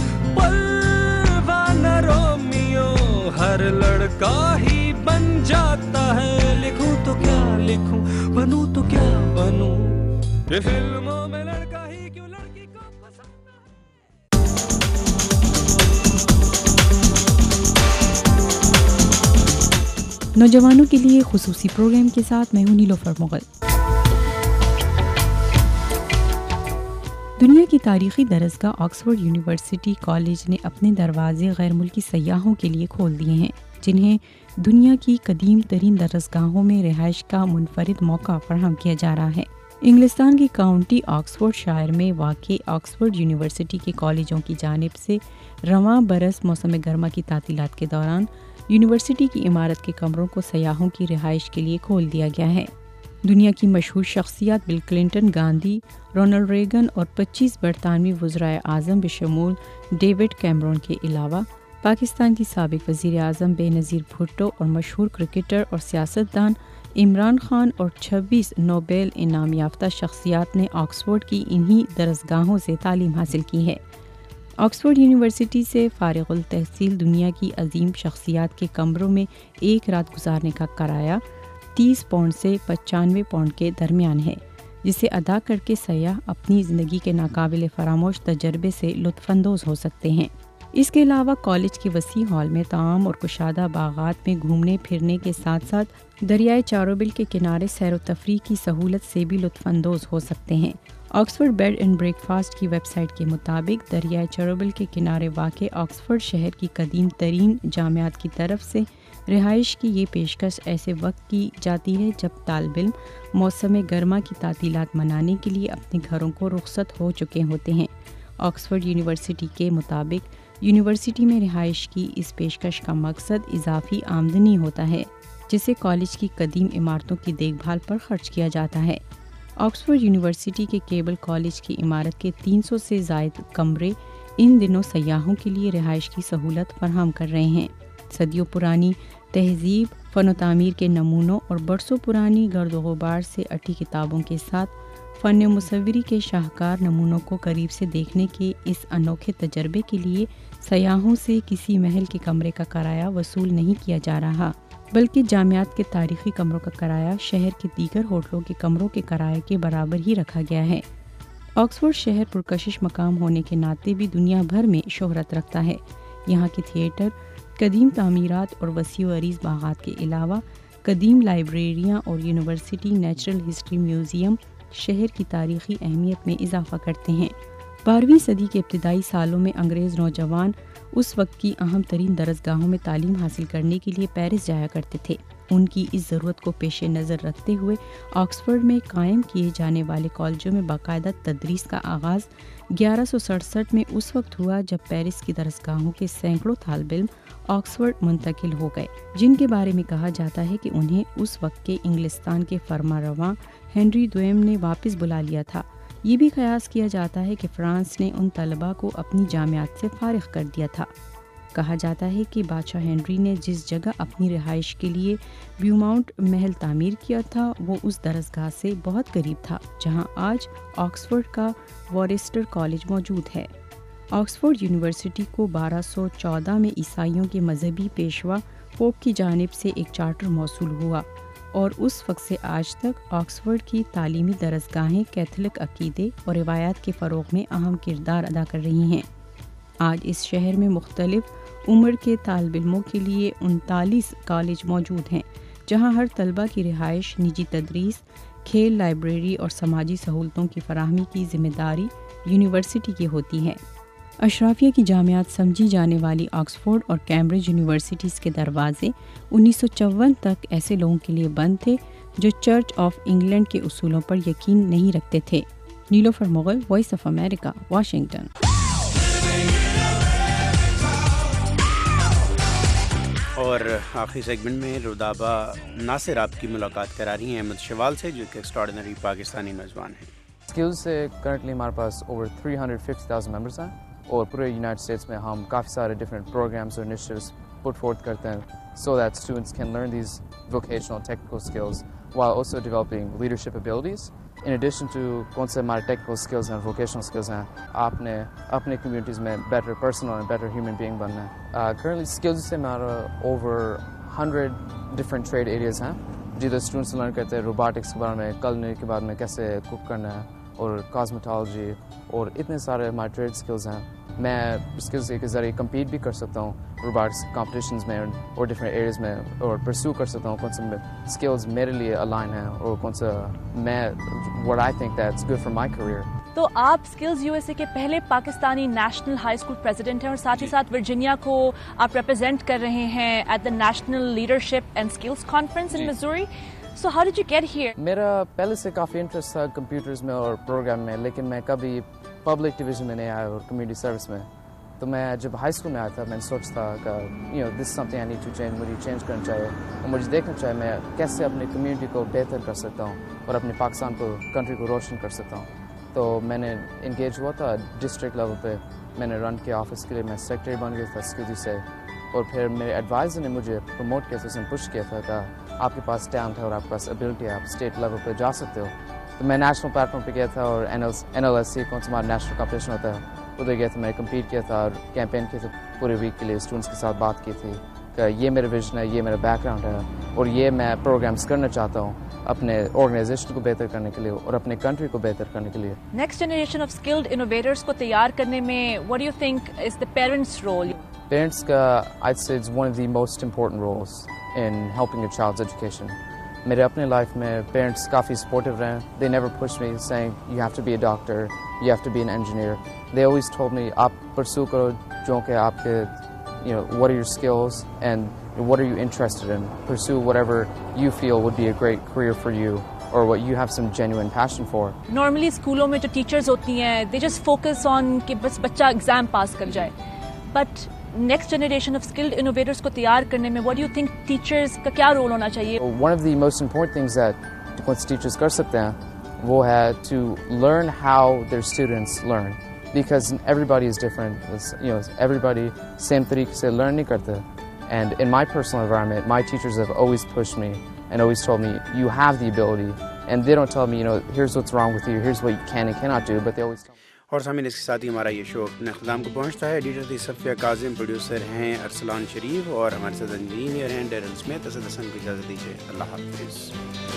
परवाना रोमियो हर लड़का ही बन जाता है। लिखूं तो क्या लिखूं, बनूं तो क्या बनूं, ये फिल्मों में लड़का ही क्यों लड़की को पसंद। नौजवानों के लिए खुसूसी प्रोग्राम के साथ मैं हूं नीलोफर मुगल। दुनिया की तारीखी दरसगाह ऑक्सफोर्ड यूनिवर्सिटी कॉलेज ने अपने दरवाजे गैर मुल्की सयाहों के लिए खोल दिए हैं, जिन्हें दुनिया की कदीम तरीन दरसगाहों में रिहाइश का मुनफरिद मौका फराहम किया जा रहा है। इंग्लिस्तान की काउंटी ऑक्सफोर्ड शायर में वाक़ई ऑक्सफोर्ड यूनिवर्सिटी के कॉलेजों की जानिब से रवां बरस मौसम गर्मा की तातीलात के दौरान यूनिवर्सिटी की इमारत के कमरों को सयाहों की रिहाइश के लिए खोल दिया गया है। दुनिया की मशहूर शख्सियत Bill Clinton, Gandhi, Ronald Reagan और 25 बरतानवी वज़राए आज़म बशमूल डेविड कैमरॉन के अलावा पाकिस्तान की साबिक वज़ीर आज़म बेनज़ीर भुट्टो और मशहूर क्रिकेटर और सियासतदान इमरान खान और 26 नोबेल इनाम याफ्ता शख्सियात ने ऑक्सफोर्ड की इन्हीं दरसगाहों से तालीम हासिल की है। ऑक्सफोर्ड यूनिवर्सिटी से फारिगुल तहसील दुनिया की अजीम शख्सियात के कमरों में एक रात गुजारने का किराया 30 पाउंड से 95 पाउंड के दरमियान है, जिसे अदा करके सयाह अपनी ज़िंदगी के नाकाबिल फरामोश तजर्बे से लुत्फ़अंदोज़ हो सकते हैं। इसके अलावा कॉलेज के वसी हॉल में ताम और कुशादा बागात में घूमने फिरने के साथ साथ दरियाए चारोबिल के किनारे सैर व तफरीह की सहूलत से भी लुत्फ़अंदोज़ हो सकते हैं। Oxford bed and breakfast کی ویب سائٹ کے مطابق دریائے چروبل کے کنارے واقع آکسفورڈ شہر کی قدیم ترین جامعات کی طرف سے رہائش کی یہ پیشکش ایسے وقت کی جاتی ہے جب طالب علم موسم گرما کی تعطیلات منانے کے لیے اپنے گھروں کو رخصت ہو چکے ہوتے ہیں۔ آکسفورڈ یونیورسٹی کے مطابق یونیورسٹی میں رہائش کی اس پیشکش کا مقصد اضافی آمدنی ہوتا ہے جسے کالج کی قدیم عمارتوں کی دیکھ بھال پر خرچ کیا جاتا ہے۔ آکسفورڈ یونیورسٹی کے کیبل کالج کی عمارت کے 300 سے زائد کمرے ان دنوں سیاحوں کے لیے رہائش کی سہولت فراہم کر رہے ہیں۔ صدیوں پرانی تہذیب، فن و تعمیر کے نمونوں اور برسوں پرانی گرد و غبار سے اٹی کتابوں کے ساتھ فن مصوری کے شاہکار نمونوں کو قریب سے دیکھنے کے اس انوکھے تجربے کے لیے سیاحوں سے کسی محل کے کمرے کا کرایہ وصول نہیں کیا جا رہا، بلکہ جامعات کے تاریخی کمروں کا کرایہ شہر کے دیگر ہوٹلوں کے کمروں کے کرائے کے برابر ہی رکھا گیا ہے۔ آکسفورڈ شہر پرکشش مقام ہونے کے ناطے بھی دنیا بھر میں شہرت رکھتا ہے۔ یہاں کے تھیٹر، قدیم تعمیرات اور وسیع و عریض باغات کے علاوہ قدیم لائبریریاں اور یونیورسٹی نیچرل ہسٹری میوزیم شہر کی تاریخی اہمیت میں اضافہ کرتے ہیں۔ 12ویں صدی کے ابتدائی سالوں میں انگریز نوجوان اس وقت کی اہم ترین درسگاہوں میں تعلیم حاصل کرنے کے لیے پیرس جایا کرتے تھے۔ ان کی اس ضرورت کو پیش نظر رکھتے ہوئے آکسفورڈ میں قائم کیے جانے والے کالجوں میں باقاعدہ تدریس کا آغاز 1167 میں اس وقت ہوا جب پیرس کی درسگاہوں کے سینکڑوں طالب علم آکسفورڈ منتقل ہو گئے، جن کے بارے میں کہا جاتا ہے کہ انہیں اس وقت کے انگلستان کے فرما رواں ہنری دوئم نے واپس بلا لیا تھا۔ یہ بھی قیاس کیا جاتا ہے کہ فرانس نے ان طلباء کو اپنی جامعات سے فارغ کر دیا تھا۔ کہا جاتا ہے کہ بادشاہ ہنری نے جس جگہ اپنی رہائش کے لیے بیوماؤنٹ محل تعمیر کیا تھا وہ اس درسگاہ سے بہت قریب تھا جہاں آج آکسفورڈ کا وارسٹر کالج موجود ہے۔ آکسفورڈ یونیورسٹی کو 1214 میں عیسائیوں کے مذہبی پیشوا پوپ کی جانب سے ایک چارٹر موصول ہوا اور اس وقت سے آج تک آکسفورڈ کی تعلیمی درسگاہیں کیتھولک عقیدے اور روایات کے فروغ میں اہم کردار ادا کر رہی ہیں۔ آج اس شہر میں مختلف عمر کے طالب علموں کے لیے 39 کالج موجود ہیں جہاں ہر طلبہ کی رہائش، نجی تدریس، کھیل، لائبریری اور سماجی سہولتوں کی فراہمی کی ذمہ داری یونیورسٹی کی ہوتی ہے۔ اشرافیہ کی جامعات سمجھی جانے والی آکسفورڈ اور کیمبرج یونیورسٹیز کے دروازے 1954 تک ایسے لوگوں کے لیے بند تھے جو چرچ آف انگلینڈ کے اصولوں پر یقین نہیں رکھتے تھے۔ Nilofar Mughal, voice of America, Washington. اور آخری سیگمنٹ میں رودابہ ناصر آپ کی ملاقات کرا رہی ہیں احمد شوال سے، جو ایک ایکسٹراڈنری پاکستانی نوجوان ہیں۔ اسکلز سے کرنٹلی ہمارے پاس اوور 350,000 ممبرس ہیں اور پورے یونائٹڈ اسٹیٹس میں ہم کافی سارے ڈفرینٹ پروگرامس اور انیشیٹیوز پٹ فورتھ کرتے ہیں so that students can learn these vocational technical skills while also developing leadership abilities. In addition to کون سے ہمارے ٹیکنیکل اسکلز ہیں، ووکیشنل اسکلز ہیں، آپ نے اپنے کمیونٹیز میں بیٹر پرسن اور بیٹر ہیومن بینگ بننا ہے۔ کرنٹلی اسکلز سے ہمارا اوور 100 ڈفرینٹ ٹریڈ ایریاز ہیں جدھر اسٹوڈنٹس لرن کرتے ہیں روبوٹکس کے بارے میں، کلنری کے بارے میں، کیسے کوک کرنا ہے، اور کاسمیٹالوجی، اور اتنے سارے ہمارے ٹریڈ اسکلز ہیں۔ میں اسکلز کے ذریعے کمپیٹ بھی کر سکتا ہوں روبوٹکس کمپٹیشنز میں اور ڈفرینٹ ایریاز میں، اور پرسیو کر سکتا ہوں کون سے اسکلز میرے لیے الائن ہیں اور کون سا میں what I think that's good for my career. تو آپ اسکلز یو ایس اے کے پہلے Pakistani national high school president ہیں اور ساتھ ہی ساتھ ورجینیا کو آپ ریپرزینٹ کر رہے ہیں at the national leadership and skills conference in Missouri. So how did you get here? میرا پہلے سے کافی انٹرسٹ تھا کمپیوٹرز میں اور پروگرام میں، لیکن میں کبھی پبلک ڈویژن میں نہیں آیا اور کمیونٹی سروس میں. تو میں جب ہائی اسکول میں آیا تھا میں نے سوچا تھا کہ this something I need to change, مجھے چینج کرنا چاہیے اور مجھے دیکھنا چاہیے میں کیسے اپنی کمیونٹی کو بہتر کر سکتا ہوں اور اپنے پاکستان کو، کنٹری کو روشن کر سکتا ہوں. تو میں نے انگیج ہوا تھا ڈسٹرکٹ لیول پہ، میں نے رن کیا آفس کے لیے، میں سیکرٹری بن گیا تھا اسکیوزی سے، اور پھر میرے ایڈوائزر نے مجھے پروموٹ کیا تھا، اس نے پش کیا تھا کہ آپ کے پاس ٹیلنٹ ہے اور آپ کے پاس ایبلٹی ہے، آپ اسٹیٹ لیول پہ جا سکتے ہو. تو میں نیشنل پلیٹ فارم پہ گیا تھا اور NLSC کون سا ہمارا نیشنل کمپٹیشن ہوتا ہے ادھر گیا تھا، میں نے کمپیٹ کیا تھا اور کیمپین کیا تھا پورے ویک کے لیے. اسٹوڈنٹس کے ساتھ بات کی تھی کہ یہ میرا ویژن ہے، یہ میرا بیک گراؤنڈ ہے اور یہ میں پروگرامس کرنا چاہتا ہوں اپنے آرگنائزیشن کو بہتر کرنے کے لیے اور اپنے کنٹری کو بہتر کرنے کے لیے. Next generation of skilled innovators کو تیار کرنے میں what do you think is the parents' role? Parents کا I'd say it's one of the most important roles in helping a child's education. میرے اپنے لائف میں پیرنٹس کافی سپورٹیو رہے ہیں. They never pushed me saying you have to be a doctor, you have to be an engineer. They always told me آپ pursue کرو جو کہ آپ کے what are your skills and what are you interested in. Pursue whatever you feel would be a great career for you or what you have some genuine passion for. Normally اسکولوں میں جو teachers ہوتی ہیں they just focus on کہ بس بچہ exam pass کر جائے. But next generation of skilled innovators کو تیار کرنے میں what do you think teachers کا کیا رول ہونا چاہیے؟ One of the most important things that کچھ ٹیچرز کر سکتے ہیں وہ ہے to learn how their students learn because everybody is different. Everybody same طریقے سے learn نہیں کرتے. And in my personal environment, my teachers have always pushed me and always told me you have the ability. And they don't tell me, here's what's wrong with you, here's what you can and cannot do, but they always tell me. اور سامعین اس کے ساتھ ہی ہمارا یہ شو اپنے اختتام کو پہنچتا ہے. ایڈیٹر تھی صفیہ کاظم، پروڈیوسر ہیں ارسلان شریف اور ہمارے ساتھ انجینئر ہیں ڈیرل اسمتھ. اسد حسن کو اجازت دیجیے. اللہ حافظ.